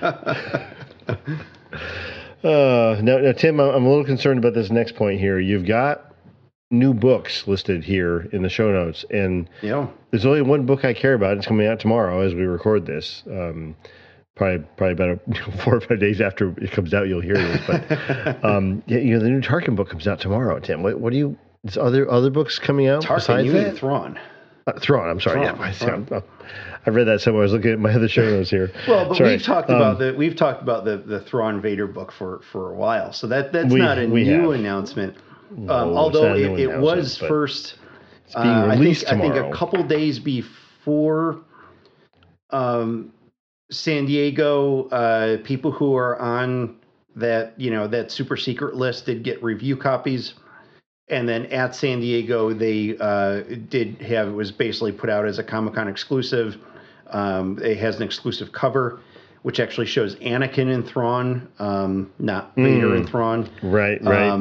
Now, Tim, I'm a little concerned about this next point here. You've got new books listed here in the show notes, and there's only one book I care about. It's coming out tomorrow as we record this. Probably about 4 or 5 days after it comes out, you'll hear this. But the new Tarkin book comes out tomorrow. Tim, what do you? Is other books coming out besides that? Thrawn. Thrawn. I'm sorry. Thrawn. I read that somewhere. I was looking at my other show notes here. Well, but we've talked about the Thrawn Vader book for a while, so that's not a new announcement. No, although it was first, it's being released tomorrow. I think a couple days before San Diego, people who are on that super secret list did get review copies. And then at San Diego, they did have, it was basically put out as a Comic-Con exclusive. It has an exclusive cover, which actually shows Anakin and Thrawn, not Vader and Thrawn. Right.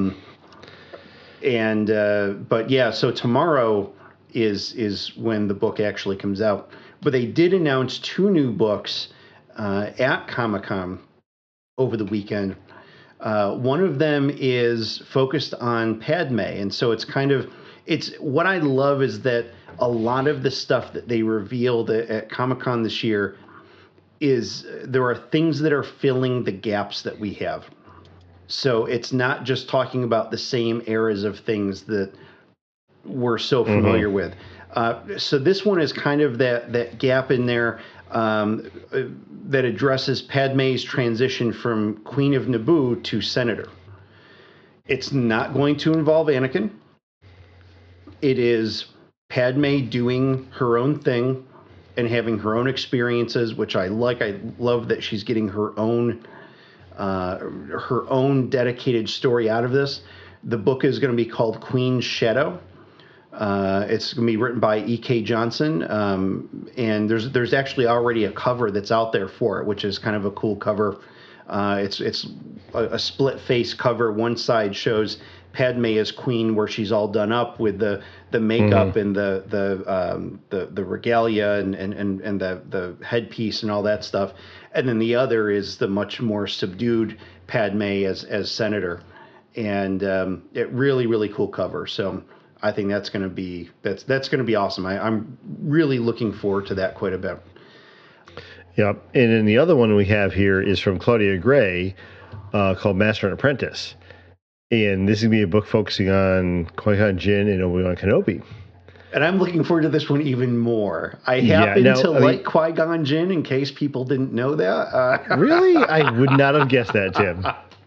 But yeah, so tomorrow is when the book actually comes out. But they did announce 2 new books at Comic-Con over the weekend. One of them is focused on Padme. And so it's what I love is that a lot of the stuff that they revealed at Comic-Con this year is there are things that are filling the gaps that we have. So it's not just talking about the same eras of things that we're so familiar with. So this one is kind of that gap in there that addresses Padmé's transition from Queen of Naboo to Senator. It's not going to involve Anakin. It is Padmé doing her own thing and having her own experiences, which I like. I love that she's getting her own dedicated story out of this. The book is going to be called Queen's Shadow. It's going to be written by E.K. Johnson, and there's actually already a cover that's out there for it, which is kind of a cool cover. It's a split face cover. One side shows Padmé as queen, where she's all done up with the makeup and the regalia and the headpiece and all that stuff, and then the other is the much more subdued Padmé as senator, and it really cool cover. So I think that's going to be awesome. I'm really looking forward to that quite a bit. Yeah, and then the other one we have here is from Claudia Gray, called Master and Apprentice. And this is going to be a book focusing on Qui-Gon Jinn and Obi-Wan Kenobi. And I'm looking forward to this one even more. I happen to like Qui-Gon Jinn, in case people didn't know that. Really? I would not have guessed that, Tim.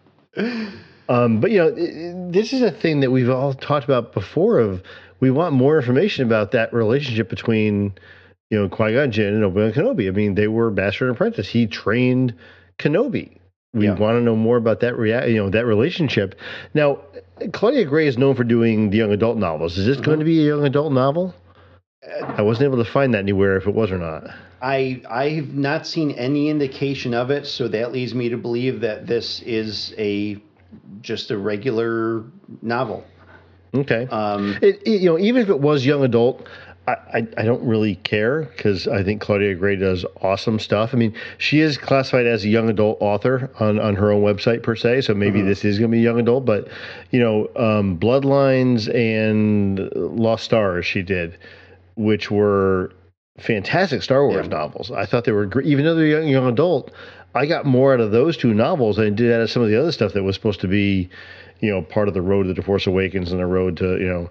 But, this is a thing that we've all talked about before of we want more information about that relationship between, Qui-Gon Jinn and Obi-Wan Kenobi. I mean, they were Master and Apprentice. He trained Kenobi. We want to know more about that that relationship. Now, Claudia Gray is known for doing the young adult novels. Is this going to be a young adult novel? I wasn't able to find that anywhere if it was or not. I've not seen any indication of it, so that leads me to believe that this is just a regular novel. Okay. Even if it was young adult, I don't really care, because I think Claudia Gray does awesome stuff. I mean, she is classified as a young adult author on her own website per se, so maybe this is going to be young adult. But Bloodlines and Lost Stars she did, which were fantastic Star Wars novels. I thought they were great, even though they're young adult. I got more out of those two novels than I did out of some of the other stuff that was supposed to be, part of the road to The Force Awakens and the road to,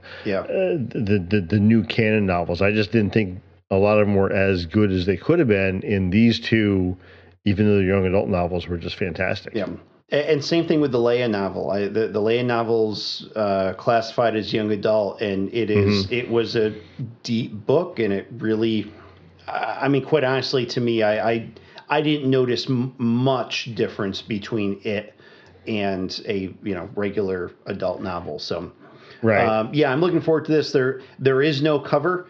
the new canon novels. I just didn't think a lot of them were as good as they could have been. In these two, even though the young adult novels were just fantastic. Yeah. And same thing with the Leia novel. The Leia novel's classified as young adult, and it was a deep book, and it really, quite honestly, to me, I didn't notice much difference between it and a regular adult novel. So, right. I'm looking forward to this. There is no cover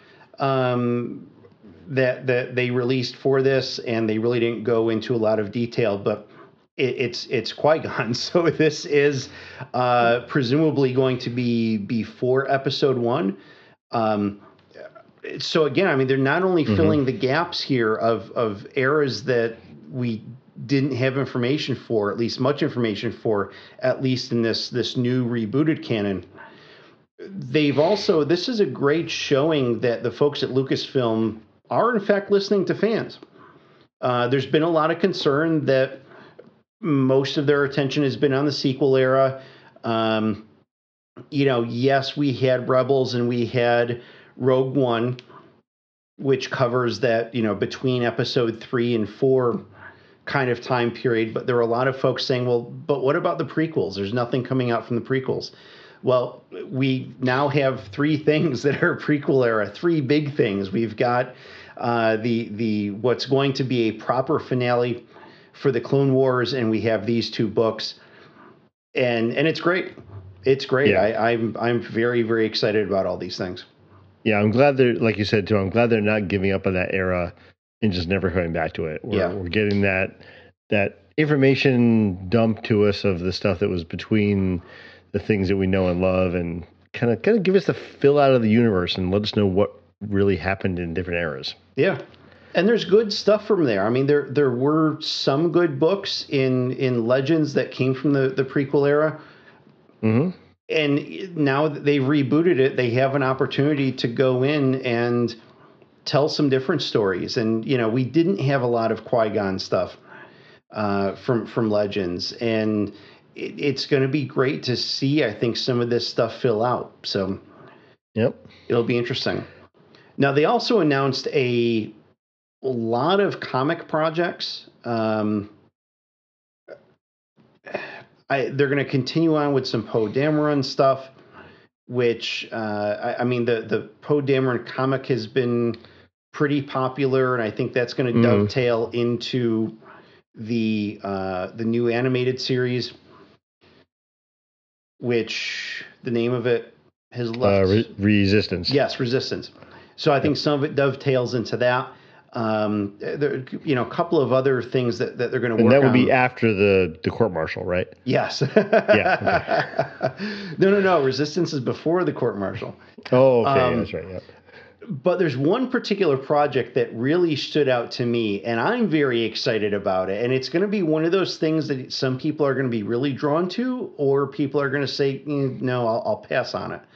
that they released for this, and they really didn't go into a lot of detail. But it's Qui-Gon, so this is presumably going to be before Episode 1. So again, they're not only filling the gaps here of eras that we didn't have information for, at least much information for, at least in this new rebooted canon. They've also, this is a great showing that the folks at Lucasfilm are in fact listening to fans. There's been a lot of concern that most of their attention has been on the sequel era. Yes, we had Rebels and we had Rogue One, which covers that, between episode 3 and 4 kind of time period. But there were a lot of folks saying, well, but what about the prequels? There's nothing coming out from the prequels. Well, we now have 3 things that are prequel era, 3 big things. We've got the what's going to be a proper finale for the Clone Wars, and we have these 2 books, and it's great. It's great. Yeah. I'm very, very excited about all these things. Yeah, I'm glad they're, like you said, too, I'm glad they're not giving up on that era and just never coming back to it. We're getting that information dumped to us of the stuff that was between the things that we know and love, and kind of give us the fill out of the universe and let us know what really happened in different eras. Yeah. And there's good stuff from there. There were some good books in Legends that came from the prequel era. Mm-hmm. And now that they've rebooted it, they have an opportunity to go in and tell some different stories. And, we didn't have a lot of Qui-Gon stuff from Legends. And it's going to be great to see, I think, some of this stuff fill out. So, yep, it'll be interesting. Now, they also announced a lot of comic projects. They're going to continue on with some Poe Dameron stuff, which, the Poe Dameron comic has been pretty popular, and I think that's going to dovetail into the new animated series, which the name of it has left. Resistance. Yes, Resistance. So I think some of it dovetails into that. There, a couple of other things that they're going to work on. And that would be after the court-martial, right? Yes. Yeah. Okay. No. Resistance is before the court-martial. Oh, okay. That's right. Yeah. But there's one particular project that really stood out to me, and I'm very excited about it. And it's going to be one of those things that some people are going to be really drawn to, or people are going to say, no, I'll pass on it.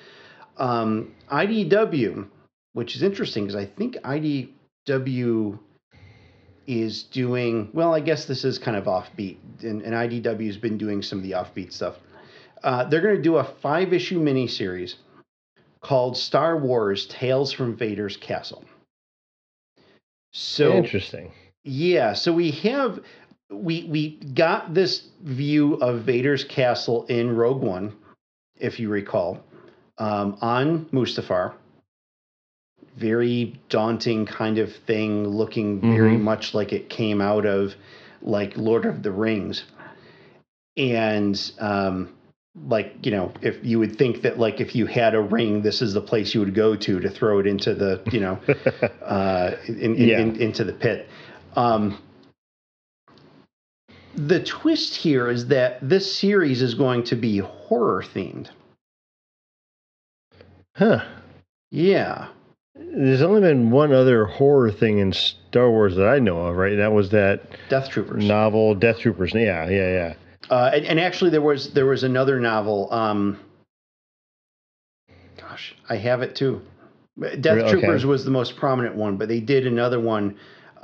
IDW, which is interesting because I think IDW is doing, well, I guess this is kind of offbeat, and IDW has been doing some of the offbeat stuff. They're going to do a 5-issue miniseries called Star Wars Tales from Vader's Castle. So interesting. Yeah, so we got this view of Vader's castle in Rogue One, if you recall, on Mustafar. Very daunting kind of thing, looking very much like it came out of like Lord of the Rings. And if you would think that like if you had a ring, this is the place you would go to throw it into the, into the pit. The twist here is that this series is going to be horror themed. Huh. Yeah. There's only been one other horror thing in Star Wars that I know of, right? And that was that Death Troopers novel, Death Troopers. Yeah. And actually, there was another novel. Gosh, I have it too. Death Troopers was the most prominent one, but they did another one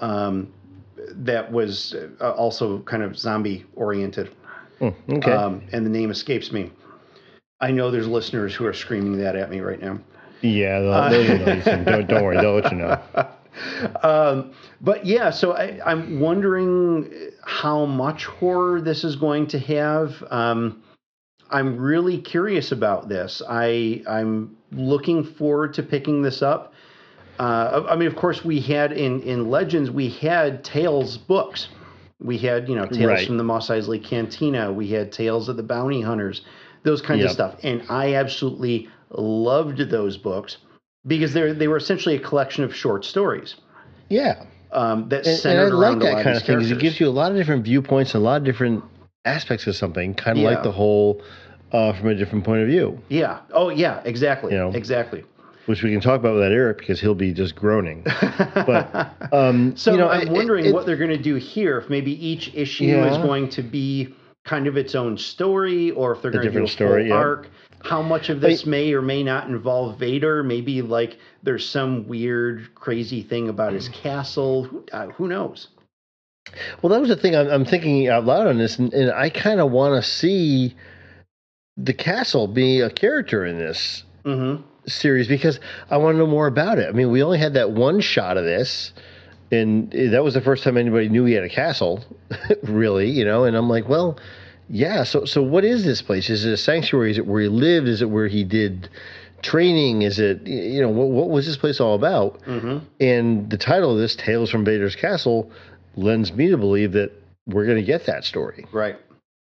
that was also kind of zombie oriented. Okay. And the name escapes me. I know there's listeners who are screaming that at me right now. Yeah, they'll know. Don't worry, they'll let you know. But yeah, so I'm wondering how much horror this is going to have. I'm really curious about this. I'm looking forward to picking this up. Of course, we had in Legends, we had Tales books. We had, Tales from the Mos Eisley Cantina. We had Tales of the Bounty Hunters, those kinds of stuff. And I absolutely loved those books because they were essentially a collection of short stories. Yeah. That centered around that kind of thing because it gives you a lot of different viewpoints and a lot of different aspects of something, kind of like the whole from a different point of view. Yeah. Oh, yeah, exactly. Exactly. Which we can talk about with Eric because he'll be just groaning. But so I'm wondering what they're going to do here. If maybe each issue is going to be kind of its own story, or if they're going to do a full arc. How much of this may or may not involve Vader? Maybe like there's some weird, crazy thing about his castle. Who knows? Well, that was the thing. I'm thinking out loud on this, and I kind of want to see the castle be a character in this series because I want to know more about it. I mean, we only had that one shot of this, and that was the first time anybody knew he had a castle, really, And I'm like, well. Yeah, so what is this place? Is it a sanctuary? Is it where he lived? Is it where he did training? Is it, what was this place all about? And the title of this, Tales from Vader's Castle, lends me to believe that we're going to get that story. Right.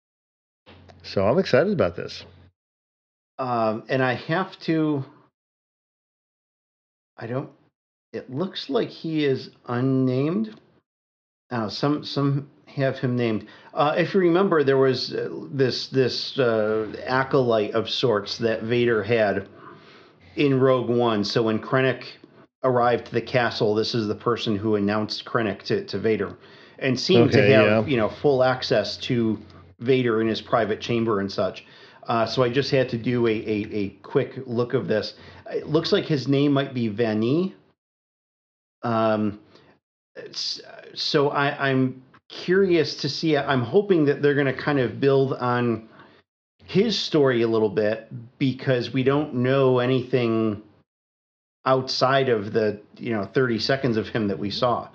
So I'm excited about this. And I have to, it looks like he is unnamed. Some have him named. If you remember, there was this acolyte of sorts that Vader had in Rogue One. So when Krennic arrived to the castle, this is the person who announced Krennic to Vader, and seemed to have full access to Vader in his private chamber and such. So I just had to do a quick look of this. It looks like his name might be Vanni. So I'm curious to see. I'm hoping that they're going to kind of build on his story a little bit because we don't know anything outside of the 30 seconds of him that we saw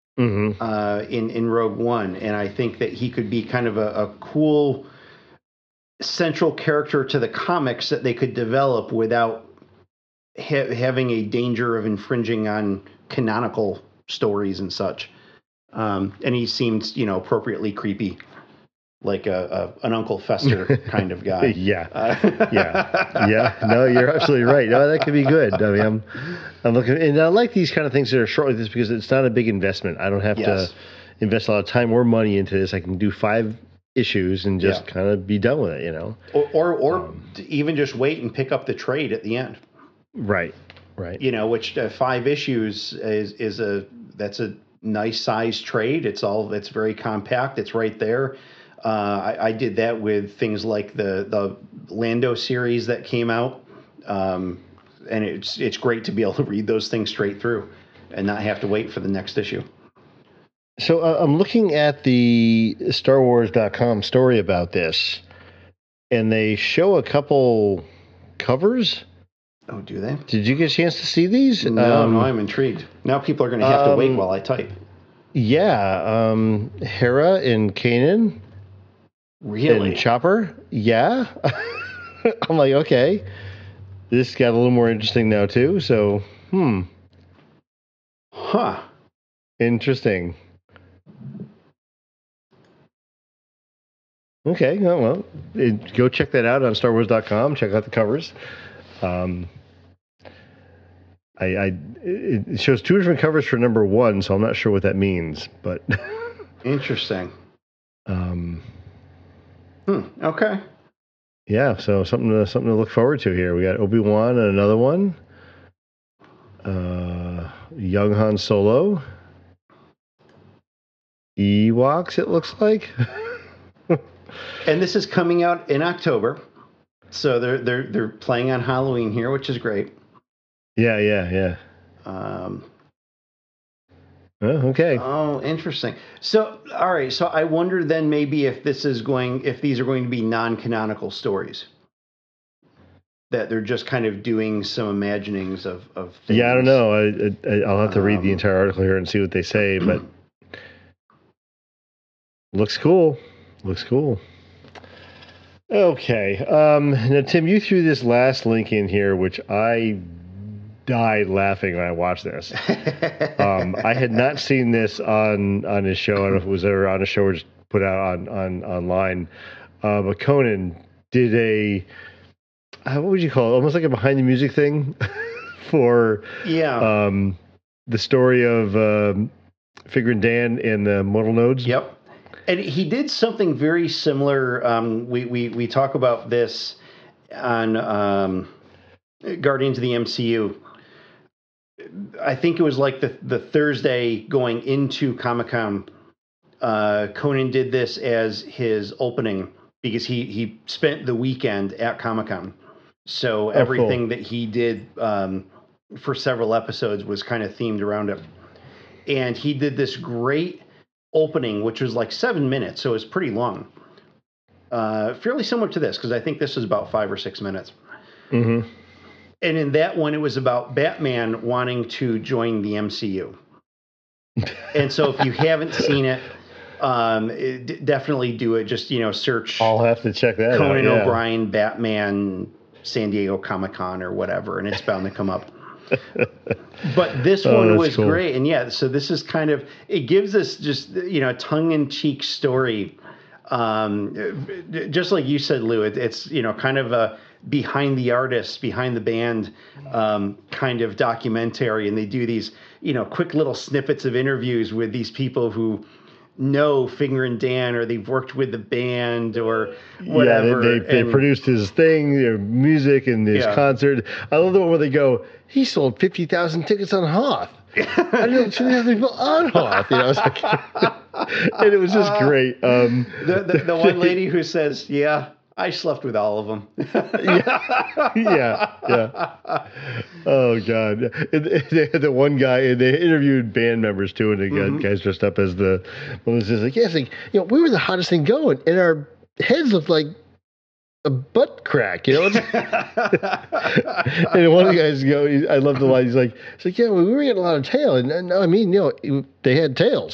in Rogue One, and I think that he could be kind of a cool central character to the comics that they could develop without having a danger of infringing on canonical stories and such. And he seems, appropriately creepy, like an Uncle Fester kind of guy. Yeah. No, you're absolutely right. No, that could be good. I mean, I'm looking, and I like these kind of things that are short like this because it's not a big investment. I don't have to invest a lot of time or money into this. I can do 5 issues and just kind of be done with it, Or even just wait and pick up the trade at the end. Right. Which 5 issues is a nice size trade. It's very compact. It's right there. I did that with things like the Lando series that came out, and it's great to be able to read those things straight through and not have to wait for the next issue. So I'm looking at the StarWars.com story about this, and they show a couple covers. Oh, do they? Did you get a chance to see these? No, I'm intrigued. Now people are going to have to wait while I type. Yeah, Hera and Kanan. Really? And Chopper. Yeah. I'm like, okay. This got a little more interesting now, too. So, Huh. Interesting. Okay, well, go check that out on StarWars.com. Check out the covers. It shows 2 different covers for number 1, so I'm not sure what that means, but interesting. Okay. Yeah, so something to look forward to here. We got Obi-Wan and another one. Young Han Solo. Ewoks, it looks like. And this is coming out in October, so they're playing on Halloween here, which is great. Yeah. Okay. Oh, interesting. So, all right. So I wonder then maybe if these are going to be non-canonical stories, that they're just kind of doing some imaginings of things. Yeah, I don't know. I'll have to read the entire article here and see what they say, but looks cool. Okay. Now, Tim, you threw this last link in here, which I died laughing when I watched this. I had not seen this on his show. I don't know if it was ever on a show or just put out on online. But Conan did a, what would you call it? Almost like a behind the music thing for the story of Figrin D'an and the Mortal Nodes. Yep. And he did something very similar. We talk about this on Guardians of the MCU. I think it was like the Thursday going into Comic-Con. Conan did this as his opening because he spent the weekend at Comic-Con. So everything that he did for several episodes was kind of themed around it. And he did this great opening, which was like 7 minutes, so it was pretty long. Fairly similar to this, because I think this is about 5 or 6 minutes. Mm-hmm. And in that one, it was about Batman wanting to join the MCU. And so if you haven't seen it, definitely do it. Just, search. I'll have to check that out. Conan O'Brien, Batman, San Diego Comic-Con or whatever, and it's bound to come up. But this one was cool. Great. And so this is kind of, it gives us just, a tongue-in-cheek story. Just like you said, Lou, it's, kind of a behind the artist, behind the band kind of documentary. And they do these, quick little snippets of interviews with these people who know Figrin D'an, or they've worked with the band or whatever. Yeah, they produced his thing, their music and his concert. I love the one where they go, he sold 50,000 tickets on Hoth. I didn't know 2,000 people on Hoth. It's like, and it was just great. The one lady who says, I slept with all of them. yeah. Oh, God. They had the one guy, and they interviewed band members, too, and they got guys dressed up as the... Well, it was just like, we were the hottest thing going, and our heads looked like a butt crack, you know? And one of the guys, I love the line. He's like, yeah, well, we were getting a lot of tail, and I mean, they had tails.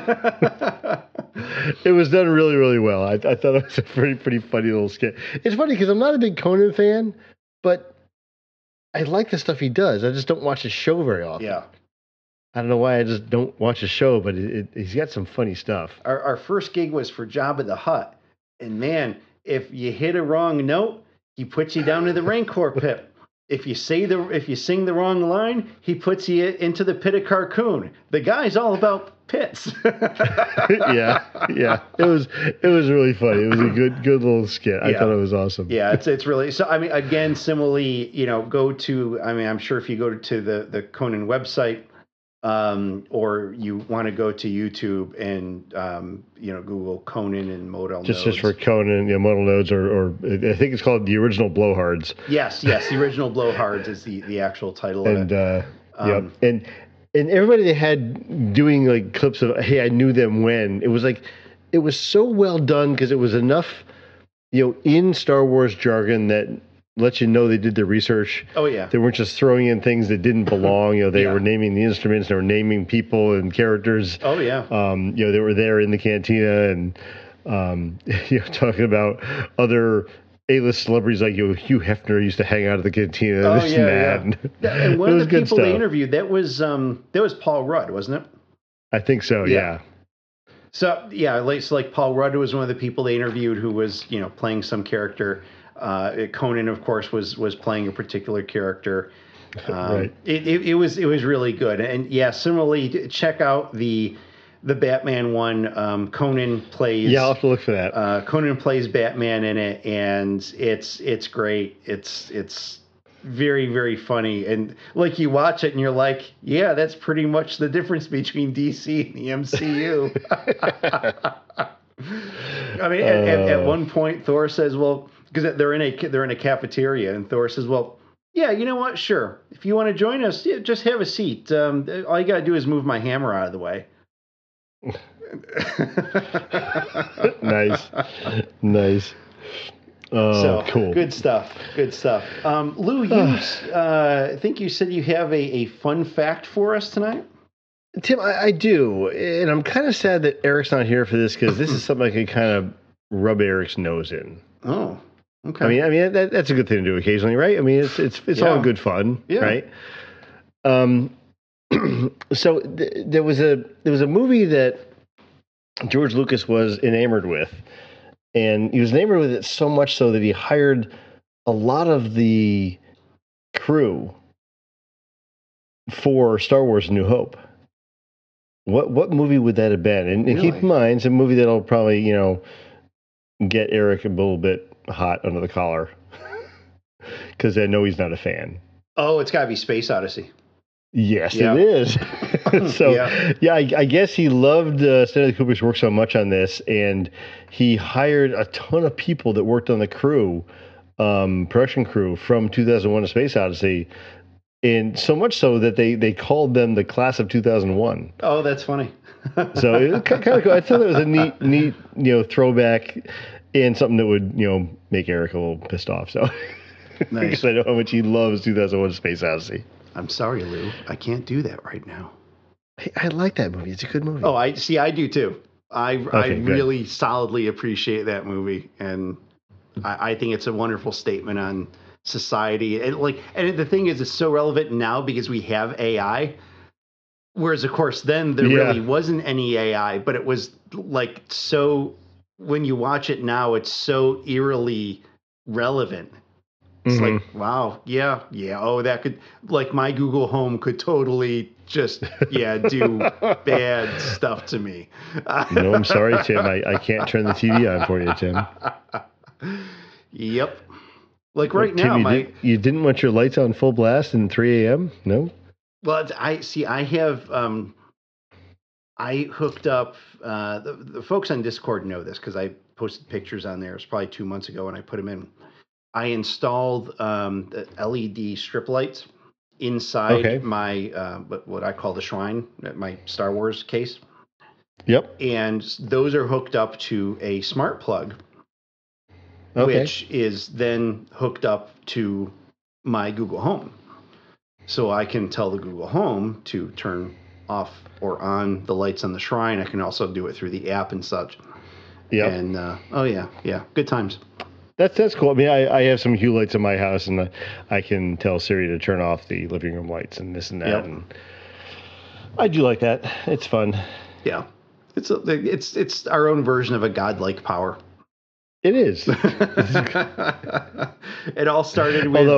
It was done really, really well. I thought it was a pretty funny little skit. It's funny because I'm not a big Conan fan, but I like the stuff he does. I just don't watch his show very often. Yeah. I don't know why I just don't watch his show, but he's got some funny stuff. Our first gig was for Jabba the Hutt, and man, if you hit a wrong note, he puts you down to the Rancor pit. If you sing the wrong line, he puts you into the pit of Carcoon. The guy's all about pits. yeah. It was really funny. It was a good little skit. I thought it was awesome. Yeah, it's really so. I mean, again, similarly, go to. I mean, I'm sure if you go to the Conan website, or you want to go to YouTube and Google Conan and modal nodes. Just for Conan, modal nodes, or I think it's called The Original Blowhards. Yes, The Original Blowhards is the actual title of it. And everybody they had doing like clips of, hey, I knew them when. It was like, it was so well done because it was enough, in Star Wars jargon that let you know they did their research. Oh, yeah. They weren't just throwing in things that didn't belong. They were naming the instruments. They were naming people and characters. Oh, yeah. They were there in the cantina and, talking about other A-list celebrities like Hugh Hefner used to hang out at the cantina. And one of the people they interviewed, that was Paul Rudd, wasn't it? I think so, yeah. So, like Paul Rudd was one of the people they interviewed who was, playing some character. Conan, of course, was playing a particular character. Right. It was really good, and similarly, check out the Batman one. Conan plays. Yeah, I'll have to look for that. Conan plays Batman in it, and it's great. It's very, very funny, and like you watch it and you're like, yeah, that's pretty much the difference between DC and the MCU. I mean, at one point, Thor says, well. Because they're in a cafeteria, and Thor says, "Well, yeah, you know what? Sure. If you want to join us, just have a seat. All you got to do is move my hammer out of the way." Nice. Oh, cool. Good stuff. Lou, you think you said you have a fun fact for us tonight? Tim, I do, and I'm kind of sad that Eric's not here for this because this is something I could kind of rub Eric's nose in. Oh. Okay. I mean that's a good thing to do occasionally, right? I mean, it's all good fun, right? So there was a movie that George Lucas was enamored with, and he was enamored with it so much so that he hired a lot of the crew for Star Wars: A New Hope. What movie would that have been? And really? Keep in mind, it's a movie that'll probably get Eric a little bit hot under the collar because I know he's not a fan. Oh, it's got to be Space Odyssey. Yes, it is. So, I guess he loved Stanley Kubrick's work so much on this, and he hired a ton of people that worked on the crew, production crew from 2001: A Space Odyssey, and so much so that they called them the class of 2001. Oh, that's funny. So it was kind of cool. I thought it was a neat throwback. And something that would, make Eric a little pissed off. So, nice. Because I know how much he loves 2001: Space Odyssey. I'm sorry, Lou. I can't do that right now. Hey, I like that movie. It's a good movie. Oh, I do too. I really solidly appreciate that movie, and I think it's a wonderful statement on society. And the thing is, it's so relevant now because we have AI. Whereas, of course, then there really wasn't any AI, but it was so. When you watch it now, it's so eerily relevant. It's like, wow, yeah. Oh, that could, my Google Home could totally just, do bad stuff to me. No, I'm sorry, Tim. I can't turn the TV on for you, Tim. Yep. Right now, Tim, you didn't want your lights on full blast in 3 a.m.? No? Well, I have... I hooked up, the folks on Discord know this because I posted pictures on there. It's probably 2 months ago when I put them in. I installed the LED strip lights inside my, what I call the shrine, my Star Wars case. Yep. And those are hooked up to a smart plug. Okay. which is then hooked up to my Google Home. So I can tell the Google Home to turn off or on the lights on the shrine. I can also do it through the app and such. Yeah. And good times. That's cool. I mean, I have some hue lights in my house, and I can tell Siri to turn off the living room lights and this and that. Yep. And I do like that. It's fun. Yeah, it's our own version of a godlike power. It is. It all started with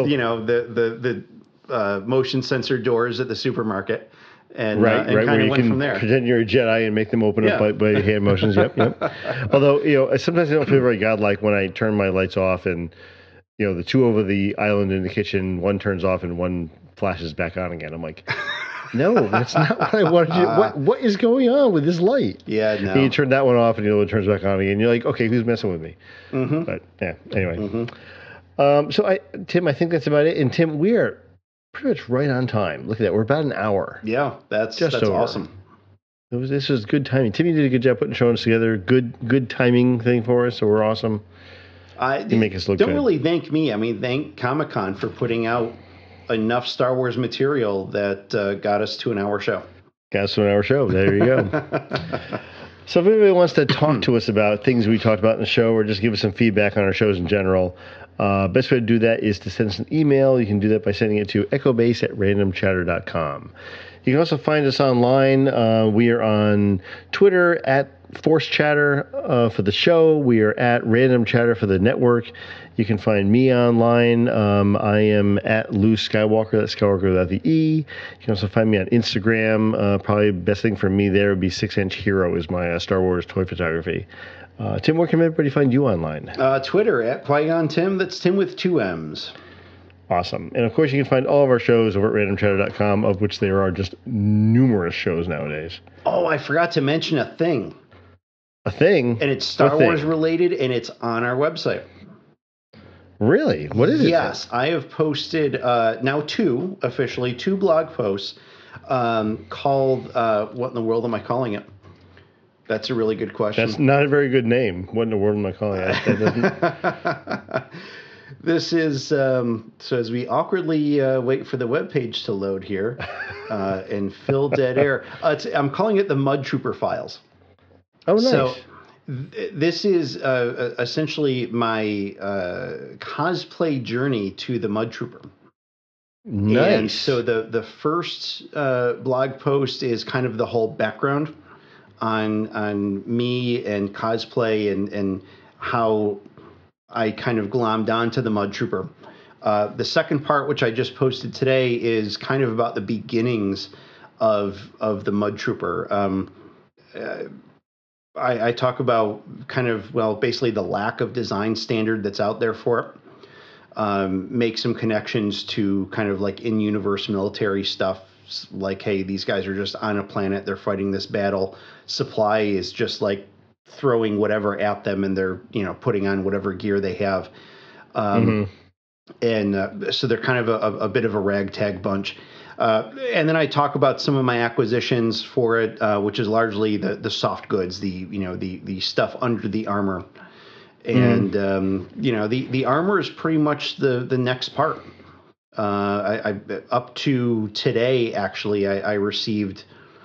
the motion sensor doors at the supermarket, and kind where of you went can from there. pretend you're a Jedi and make them open up by hand motions. Yep. Although sometimes I don't feel very godlike when I turn my lights off, and the two over the island in the kitchen, one turns off and one flashes back on again. I'm like, no, that's not what I wanted to do. What is going on with this light? Yeah, no. And you turn that one off, and the other one turns back on again. You're like, okay, who's messing with me? Mm-hmm. But yeah, anyway. So Tim, I think that's about it. And Tim, we are pretty much right on time. Look at that. We're about an hour. Yeah, that's over. awesome. This was good timing. Tim, you did a good job putting show together. Good timing thing for us. So we're awesome. You make us look don't good. really thank me. I mean, thank Comic-Con for putting out enough Star Wars material that got us to an hour show. Got us to an hour show. There you go. So if anybody wants to talk to us about things we talked about in the show, or just give us some feedback on our shows in general, best way to do that is to send us an email. You can do that by sending it to echobase@randomchatter.com. You can also find us online. We are on Twitter at Force Chatter for the show. We are at Random Chatter for the network. You can find me online. I am at Lou Skywalker. That's Skywalker without the E. You can also find me on Instagram. Probably the best thing for me there would be 6-Inch Hero is my Star Wars toy photography. Tim, where can everybody find you online? Twitter at Qui-Gon Tim. That's Tim with 2 M's. Awesome. And of course, you can find all of our shows over at randomchatter.com, of which there are just numerous shows nowadays. Oh, I forgot to mention a thing. A thing? And it's Star Wars related, and it's on our website. Really? What is it? Yes, I have posted now two blog posts called, what in the world am I calling it? That's a really good question. That's not a very good name. What in the world am I calling it? That doesn't... This is, so as we awkwardly wait for the webpage to load here and fill dead air, I'm calling it the Mud Trooper Files. Oh, nice. So this is essentially my cosplay journey to the Mud Trooper. Nice. And so the first blog post is kind of the whole background on me and cosplay and how I kind of glommed onto the Mud Trooper. The second part, which I just posted today, is kind of about the beginnings of the Mud Trooper. I talk about kind of, basically the lack of design standard that's out there for it. Make some connections to kind of like in-universe military stuff, like, hey, these guys are just on a planet, they're fighting this battle. Supply is just like throwing whatever at them, and they're, putting on whatever gear they have. And so they're kind of a bit of a ragtag bunch. And then I talk about some of my acquisitions for it, which is largely the soft goods, the stuff under the armor. And, the armor is pretty much the next part. I up to today, actually, I received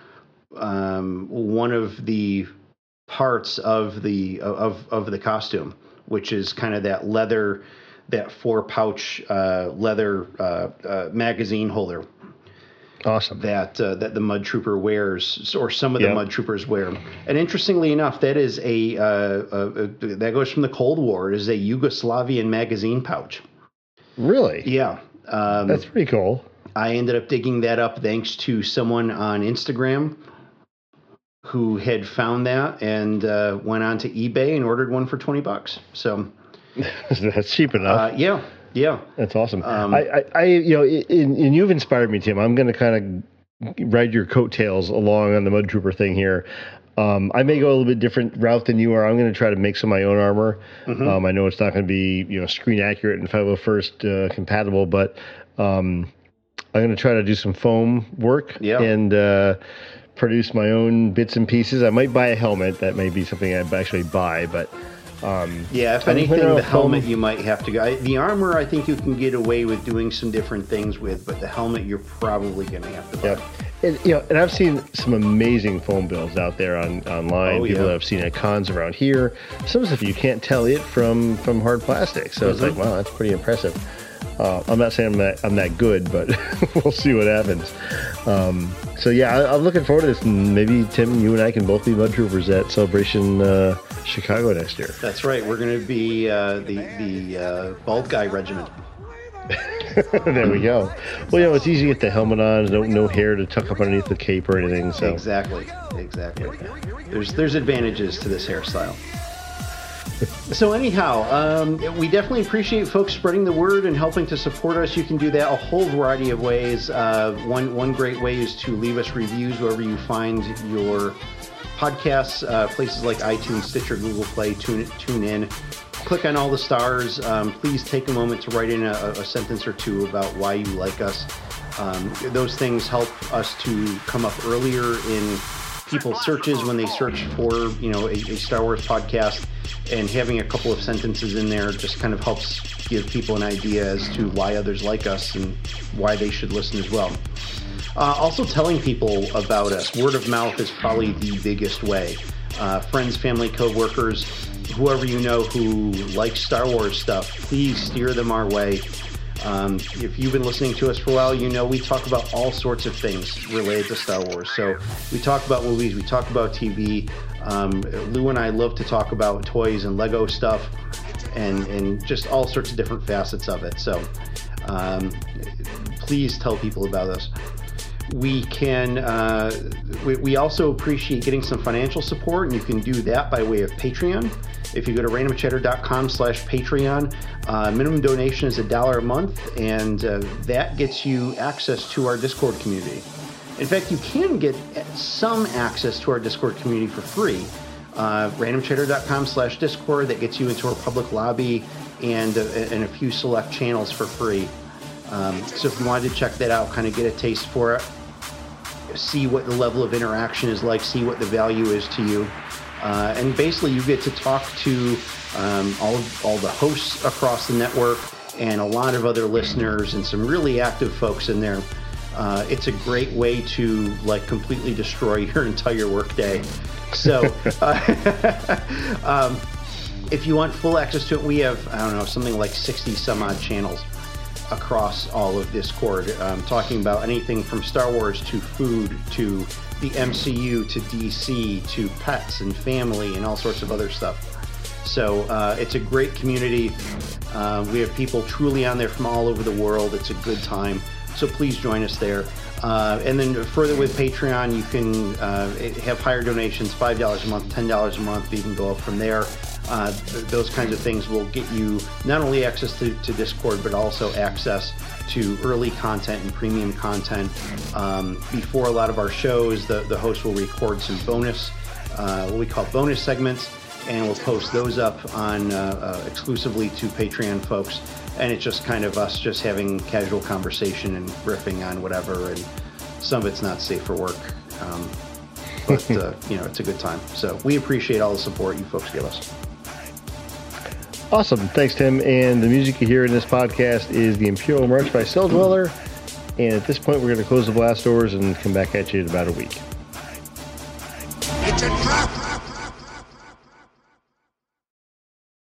one of the parts of the costume, which is kind of that leather, that 4-pouch leather magazine holder. Awesome. That the Mud Trooper wears, or some of the Mud Troopers wear. And interestingly enough, that is that goes from the Cold War. It is a Yugoslavian magazine pouch. Really? Yeah. That's pretty cool. I ended up digging that up thanks to someone on Instagram who had found that and went on to eBay and ordered one for $20. So that's cheap enough. Yeah, that's awesome. And you've inspired me, Tim. I'm going to kind of ride your coattails along on the Mud Trooper thing here. I may go a little bit different route than you are. I'm going to try to make some of my own armor. I know it's not going to be screen accurate and 501st compatible, but I'm going to try to do some foam work and produce my own bits and pieces. I might buy a helmet. That may be something I'd actually buy, but If anything, the helmet you might have to go. The armor, I think you can get away with doing some different things with, but the helmet you're probably going to have to buy. Yep. And I've seen some amazing foam builds out there online. People that I've seen at cons around here. Some stuff you can't tell it from hard plastic. So it's like, wow, that's pretty impressive. I'm not saying I'm that good, but we'll see what happens. I'm looking forward to this. Maybe Tim, you and I can both be Mud Troopers at Celebration Chicago next year. That's right. We're going to be the bald guy regiment. There we go. Well, it's easy to get the helmet on. No hair to tuck up underneath the cape or anything. So Exactly. There's advantages to this hairstyle. So anyhow, we definitely appreciate folks spreading the word and helping to support us. You can do that a whole variety of ways. One great way is to leave us reviews wherever you find your podcasts, places like iTunes, Stitcher, Google Play, tune in. Click on all the stars. Please take a moment to write in a sentence or two about why you like us. Those things help us to come up earlier in people's searches when they search for, a Star Wars podcast, and having a couple of sentences in there just kind of helps give people an idea as to why others like us and why they should listen as well. Also telling people about us. Word of mouth is probably the biggest way. Friends, family, co-workers, whoever you know who likes Star Wars stuff, please steer them our way. If you've been listening to us for a while, we talk about all sorts of things related to Star Wars. So we talk about movies, we talk about TV. Lou and I love to talk about toys and Lego stuff and just all sorts of different facets of it. So please tell people about us. We also appreciate getting some financial support, and you can do that by way of Patreon. If you go to randomchatter.com/Patreon, minimum donation is $1 a month, and that gets you access to our Discord community. In fact, you can get some access to our Discord community for free. randomchatter.com/Discord, that gets you into our public lobby and a few select channels for free. So if you wanted to check that out, kind of get a taste for it, see what the level of interaction is like, see what the value is to you. And basically you get to talk to all the hosts across the network and a lot of other listeners and some really active folks in there. It's a great way to completely destroy your entire workday. So if you want full access to it, we have, something like 60 some odd channels across all of Discord, talking about anything from Star Wars to food to the MCU to DC to pets and family and all sorts of other stuff. So it's a great community. We have people truly on there from all over the world. It's a good time. So please join us there. And then further with Patreon, you can have higher donations, $5 a month, $10 a month. You can go up from there. Those kinds of things will get you not only access to Discord, but also access to early content and premium content. Before a lot of our shows, the host will record some bonus, what we call bonus segments, and we'll post those up on exclusively to Patreon folks. And it's just kind of us just having casual conversation and riffing on whatever, and some of it's not safe for work. But, it's a good time. So we appreciate all the support you folks give us. Awesome. Thanks, Tim. And the music you hear in this podcast is the Imperial March by Celldweller. And at this point, we're going to close the blast doors and come back at you in about a week. It's a trap!